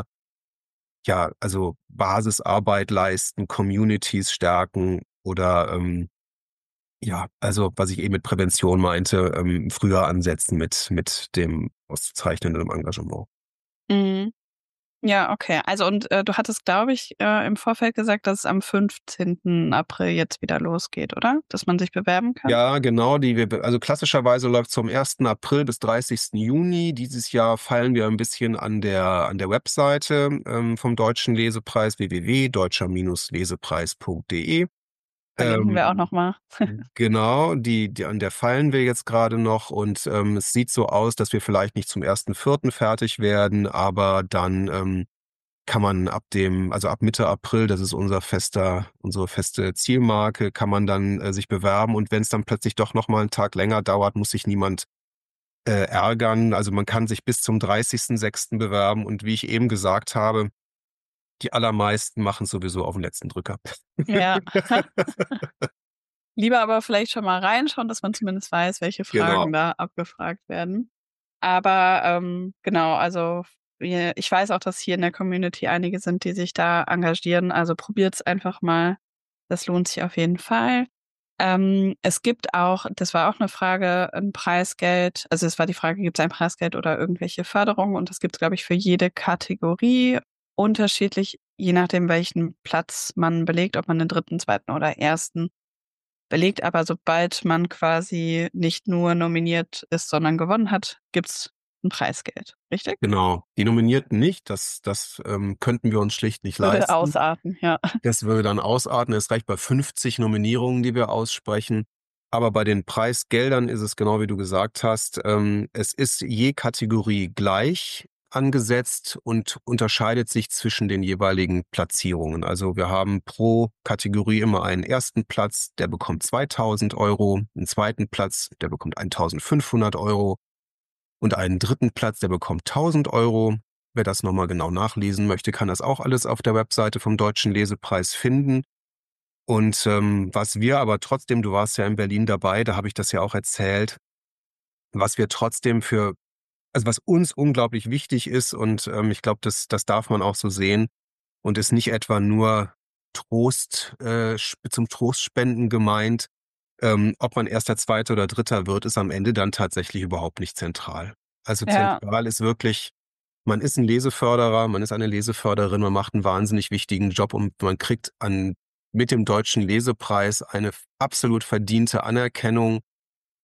ja, also Basisarbeit leisten, Communities stärken oder ähm, ja, also was ich eben mit Prävention meinte, ähm, früher ansetzen mit mit dem auszuzeichnenden Engagement. Mhm. Ja, okay. Also und, äh, du hattest, glaube ich, äh, im Vorfeld gesagt, dass es am fünfzehnten April jetzt wieder losgeht, oder? Dass man sich bewerben kann? Ja, genau, die wir also klassischerweise läuft's vom ersten April bis dreißigsten Juni. Dieses Jahr feilen wir ein bisschen an der an der Webseite ähm, vom Deutschen Lesepreis w w w punkt deutscher Lesepreis punkt de. Verlinken wir auch Ähm, noch mal. genau, die die an der feilen wir jetzt gerade noch und ähm, es sieht so aus, dass wir vielleicht nicht zum ersten Vierten fertig werden, aber dann ähm, kann man ab dem, also ab Mitte April, das ist unser fester, unsere feste Zielmarke, kann man dann äh, sich bewerben und wenn es dann plötzlich doch noch mal einen Tag länger dauert, muss sich niemand äh, ärgern. Also man kann sich bis zum dreißigsten sechsten bewerben und wie ich eben gesagt habe, die allermeisten machen sowieso auf den letzten Drücker. Ja. Lieber aber vielleicht schon mal reinschauen, dass man zumindest weiß, welche Genau. Fragen da abgefragt werden. Aber, ähm, genau, also wir ich weiß auch, dass hier in der Community einige sind, die sich da engagieren. Also probiert's einfach mal. Das lohnt sich auf jeden Fall. Ähm, es gibt auch, das war auch eine Frage, ein Preisgeld. Also, es war die Frage, gibt's ein Preisgeld oder irgendwelche Förderungen? Und das gibt's, glaube ich, für jede Kategorie unterschiedlich, je nachdem, welchen Platz man belegt, ob man den dritten, zweiten oder ersten belegt. Aber sobald man quasi nicht nur nominiert ist, sondern gewonnen hat, gibt's ein Preisgeld, richtig? Genau. Die Nominierten nicht, das das ähm, könnten wir uns schlicht nicht Würde leisten. ausarten, ja. Das würde dann ausarten. Es reicht bei fünfzig Nominierungen, die wir aussprechen. Aber bei den Preisgeldern ist es genau wie du gesagt hast. Ähm, es ist je Kategorie gleich angesetzt und unterscheidet sich zwischen den jeweiligen Platzierungen. Also wir haben pro Kategorie immer einen ersten Platz, der bekommt zweitausend Euro, einen zweiten Platz, der bekommt eintausendfünfhundert Euro und einen dritten Platz, der bekommt tausend Euro. Wer das nochmal genau nachlesen möchte, kann das auch alles auf der Webseite vom Deutschen Lesepreis finden. Und ähm, was wir aber trotzdem, du warst ja in Berlin dabei, da habe ich das ja auch erzählt, was wir trotzdem für, also was uns unglaublich wichtig ist und ähm, ich glaube, das, das darf man auch so sehen und ist nicht etwa nur Trost, äh, sp- zum Trostspenden gemeint. Ähm, ob man erster, zweiter oder dritter wird, ist am Ende dann tatsächlich überhaupt nicht zentral. Also Ja, zentral ist wirklich, man ist ein Leseförderer, man ist eine Leseförderin, man macht einen wahnsinnig wichtigen Job und man kriegt an mit dem Deutschen Lesepreis eine absolut verdiente Anerkennung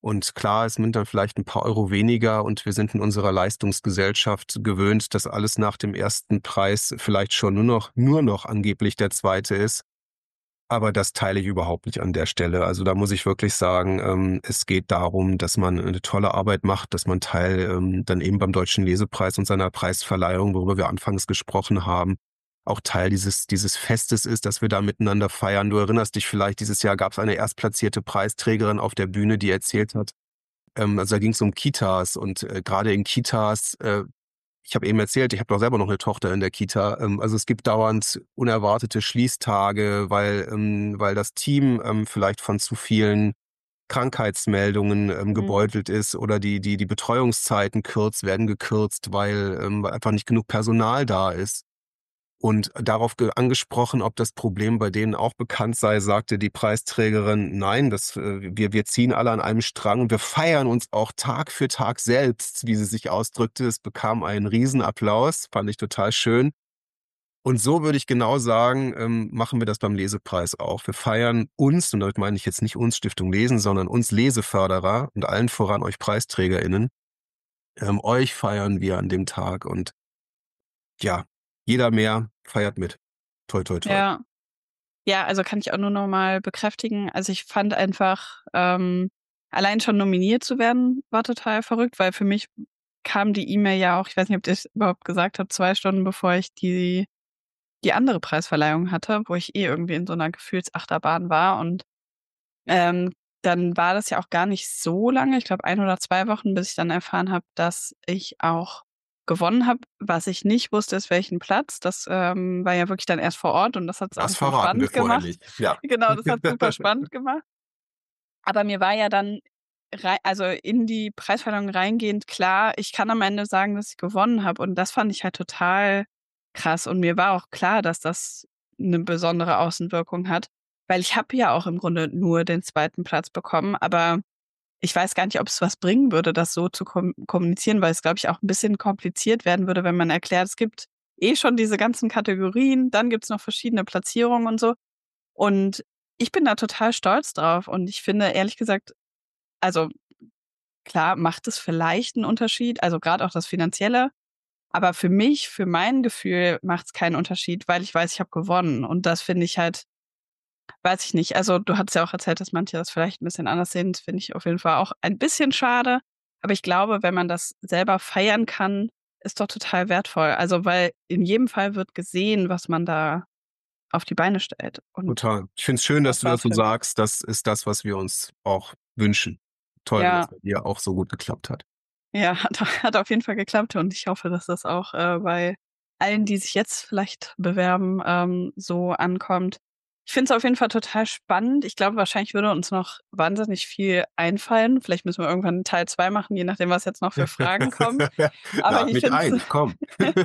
Und klar, es sind dann vielleicht ein paar Euro weniger und wir sind in unserer Leistungsgesellschaft gewöhnt, dass alles nach dem ersten Preis vielleicht schon nur noch, nur noch angeblich der zweite ist. Aber das teile ich überhaupt nicht an der Stelle. Also da muss ich wirklich sagen, ähm, es geht darum, dass man eine tolle Arbeit macht, dass man Teil ähm, dann eben beim Deutschen Lesepreis und seiner Preisverleihung, worüber wir anfangs gesprochen haben, auch Teil dieses, dieses Festes ist, dass wir da miteinander feiern. Du erinnerst dich vielleicht, dieses Jahr gab es eine erstplatzierte Preisträgerin auf der Bühne, die erzählt hat, ähm, also da ging es um Kitas und äh, gerade in Kitas, äh, ich habe eben erzählt, ich habe doch selber noch eine Tochter in der Kita. Ähm, also es gibt dauernd unerwartete Schließtage, weil, ähm, weil das Team ähm, vielleicht von zu vielen Krankheitsmeldungen ähm, Mhm. gebeutelt ist oder die, die, die Betreuungszeiten kürzt, werden gekürzt, weil, ähm, weil einfach nicht genug Personal da ist. Und darauf ge angesprochen, ob das Problem bei denen auch bekannt sei, sagte die Preisträgerin: „Nein, das äh, wir wir ziehen alle an einem Strang und wir feiern uns auch Tag für Tag selbst“, wie sie sich ausdrückte. Es bekam einen Riesenapplaus, fand ich total schön. Und so würde ich genau sagen, ähm, machen wir das beim Lesepreis auch. Wir feiern uns, und damit meine ich jetzt nicht uns Stiftung Lesen, sondern uns Leseförderer und allen voran euch PreisträgerInnen. Ähm, euch feiern wir an dem Tag und ja, jeder mehr feiert mit. Toi, toi, toi. Ja. Ja, also kann ich auch nur noch mal bekräftigen. Also ich fand einfach, ähm, allein schon nominiert zu werden, war total verrückt, weil für mich kam die E-Mail ja auch, ich weiß nicht, ob ich das überhaupt gesagt habe, zwei Stunden bevor ich die die andere Preisverleihung hatte, wo ich eh irgendwie in so einer Gefühlsachterbahn war. Und ähm, dann war das ja auch gar nicht so lange, ich glaube ein oder zwei Wochen, bis ich dann erfahren habe, dass ich auch gewonnen habe. Was ich nicht wusste, ist welchen Platz. Das ähm, war ja wirklich dann erst vor Ort und das hat's auch Das so verraten wir spannend vorher gemacht. nicht. Ja. Genau, das hat super spannend gemacht. Aber mir war ja dann rei also in die Preisverleihung reingehend klar, ich kann am Ende sagen, dass ich gewonnen habe, und das fand ich halt total krass. Und mir war auch klar, dass das 'ne besondere Außenwirkung hat, weil ich habe ja auch im Grunde nur den zweiten Platz bekommen, aber ich weiß gar nicht, ob's was bringen würde, das so zu kom kommunizieren, weil es, glaube ich, auch 'n bisschen kompliziert werden würde, wenn man erklärt, es gibt eh schon diese ganzen Kategorien, dann gibt's noch verschiedene Platzierungen und so. Und ich bin da total stolz drauf und ich finde ehrlich gesagt, also klar macht es vielleicht 'n Unterschied, also grad auch das Finanzielle, aber für mich, für mein Gefühl macht's keinen Unterschied, weil ich weiß, ich habe gewonnen, und das finde ich halt, weiß ich nicht. Also, du hattest ja auch erzählt, dass manche das vielleicht 'n bisschen anders sehen. Das finde ich auf jeden Fall auch ein bisschen schade, aber ich glaube, wenn man das selber feiern kann, ist doch total wertvoll. Also, weil in jedem Fall wird gesehen, was man da auf die Beine stellt, und Total. Ich finde es schön, dass das du das war's so für mich. sagst. Das ist das, was wir uns auch wünschen. Toll, wenn das Ja. bei dir auch so gut geklappt hat. Ja, hat hat auf jeden Fall geklappt, und ich hoffe, dass das auch, äh, bei allen, die sich jetzt vielleicht bewerben, ähm, so ankommt. Ich finde es auf jeden Fall total spannend. Ich glaube, wahrscheinlich würde uns noch wahnsinnig viel einfallen. Vielleicht müssen wir irgendwann Teil zwei machen, je nachdem, was jetzt noch für Fragen kommen. Aber Lade ich mich finde ein, es ich komme.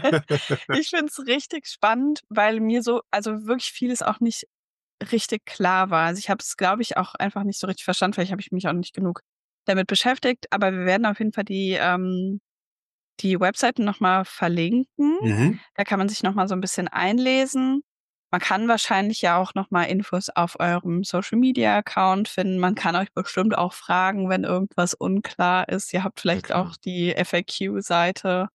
ich finde es richtig spannend, weil mir so, also wirklich vieles auch nicht richtig klar war. Also, ich habe es, glaube ich, auch einfach nicht so richtig verstanden. Vielleicht habe ich mich auch nicht genug damit beschäftigt, aber wir werden auf jeden Fall die, ähm die Webseiten noch mal verlinken. Mhm. Da kann man sich noch mal so 'n bisschen einlesen. Man kann wahrscheinlich ja auch noch mal Infos auf eurem Social-Media-Account finden. Man kann euch bestimmt auch fragen, wenn irgendwas unklar ist. Ihr habt Ja vielleicht klar. auch die F A Q-Seite,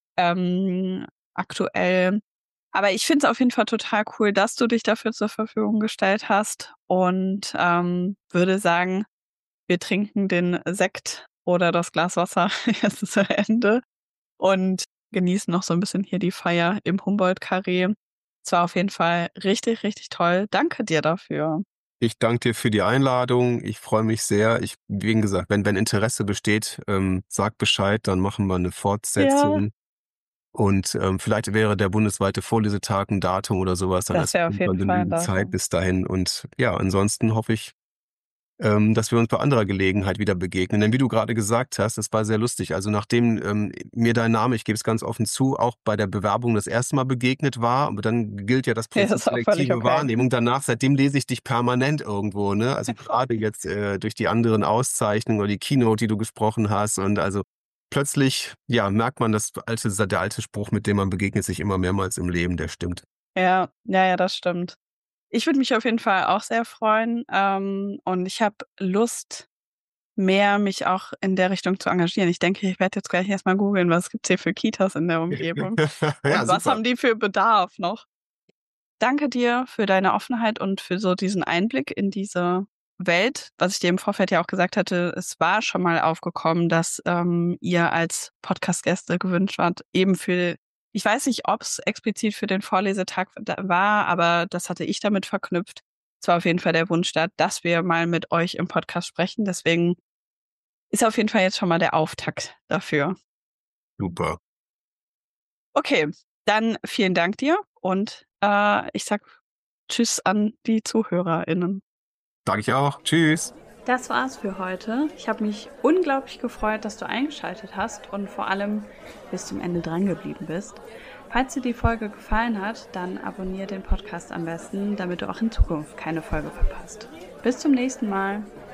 ähm, aktuell. Aber ich finde es auf jeden Fall total cool, dass du dich dafür zur Verfügung gestellt hast, und, ähm, würde sagen, wir trinken den Sekt oder das Glas Wasser jetzt zu Ende und genießen noch so 'n bisschen hier die Feier im Humboldt-Karree. Es war auf jeden Fall richtig, richtig toll. Danke dir dafür. Ich danke dir für die Einladung. Ich freue mich sehr. Ich wie gesagt, wenn wenn Interesse besteht, ähm, sag Bescheid, dann machen wir 'ne Ja. Fortsetzung. Und, ähm, vielleicht wäre der bundesweite Vorlesetag 'n Datum oder so was, dann Das ist wäre auf jeden irgendwann Fall 'n genügend Zeit Datum. bis dahin. Und ja, ansonsten hoffe ich, ähm, dass wir uns bei anderer Gelegenheit wieder begegnen. Denn wie du grade gesagt hast, das war sehr lustig. Also, nachdem, ähm, mir dein Name, ich gebe es ganz offen zu, auch bei der Bewerbung das erste Mal begegnet war, aber dann gilt ja das Ja, Prinzip ist auch völlig selektive okay. Wahrnehmung. Danach, seitdem lese ich dich permanent irgendwo, ne? Also, grade jetzt, äh, durch die anderen Auszeichnungen oder die Keynote, die du gesprochen hast. Und also, plötzlich, ja, merkt man, das alte der alte Spruch, mit dem man begegnet sich immer mehrmals im Leben, der stimmt. Ja, ja, ja, das stimmt. Ich würde mich auf jeden Fall auch sehr freuen, ähm, und ich habe Lust mehr mich auch in der Richtung zu engagieren. Ich denke, ich werde jetzt gleich erstmal googeln, was gibt's hier für Kitas in der Umgebung Ja, und was super. haben die für Bedarf noch. Danke dir für deine Offenheit und für so diesen Einblick in diese Welt. Was ich dir im Vorfeld ja auch gesagt hatte, es war schon mal aufgekommen, dass ähm, ihr als Podcast-Gäste gewünscht wart, eben für, ich weiß nicht, ob es explizit für den Vorlesetag da war, aber das hatte ich damit verknüpft. Es war auf jeden Fall der Wunsch da, dass wir mal mit euch im Podcast sprechen. Deswegen ist auf jeden Fall jetzt schon mal der Auftakt dafür. Super. Okay, dann vielen Dank dir und äh, ich sag Tschüss an die ZuhörerInnen. Sag ich auch. Tschüss. Das war's für heute. Ich habe mich unglaublich gefreut, dass du eingeschaltet hast und vor allem bis zum Ende dran geblieben bist. Falls dir die Folge gefallen hat, dann abonniere den Podcast am besten, damit du auch in Zukunft keine Folge verpasst. Bis zum nächsten Mal.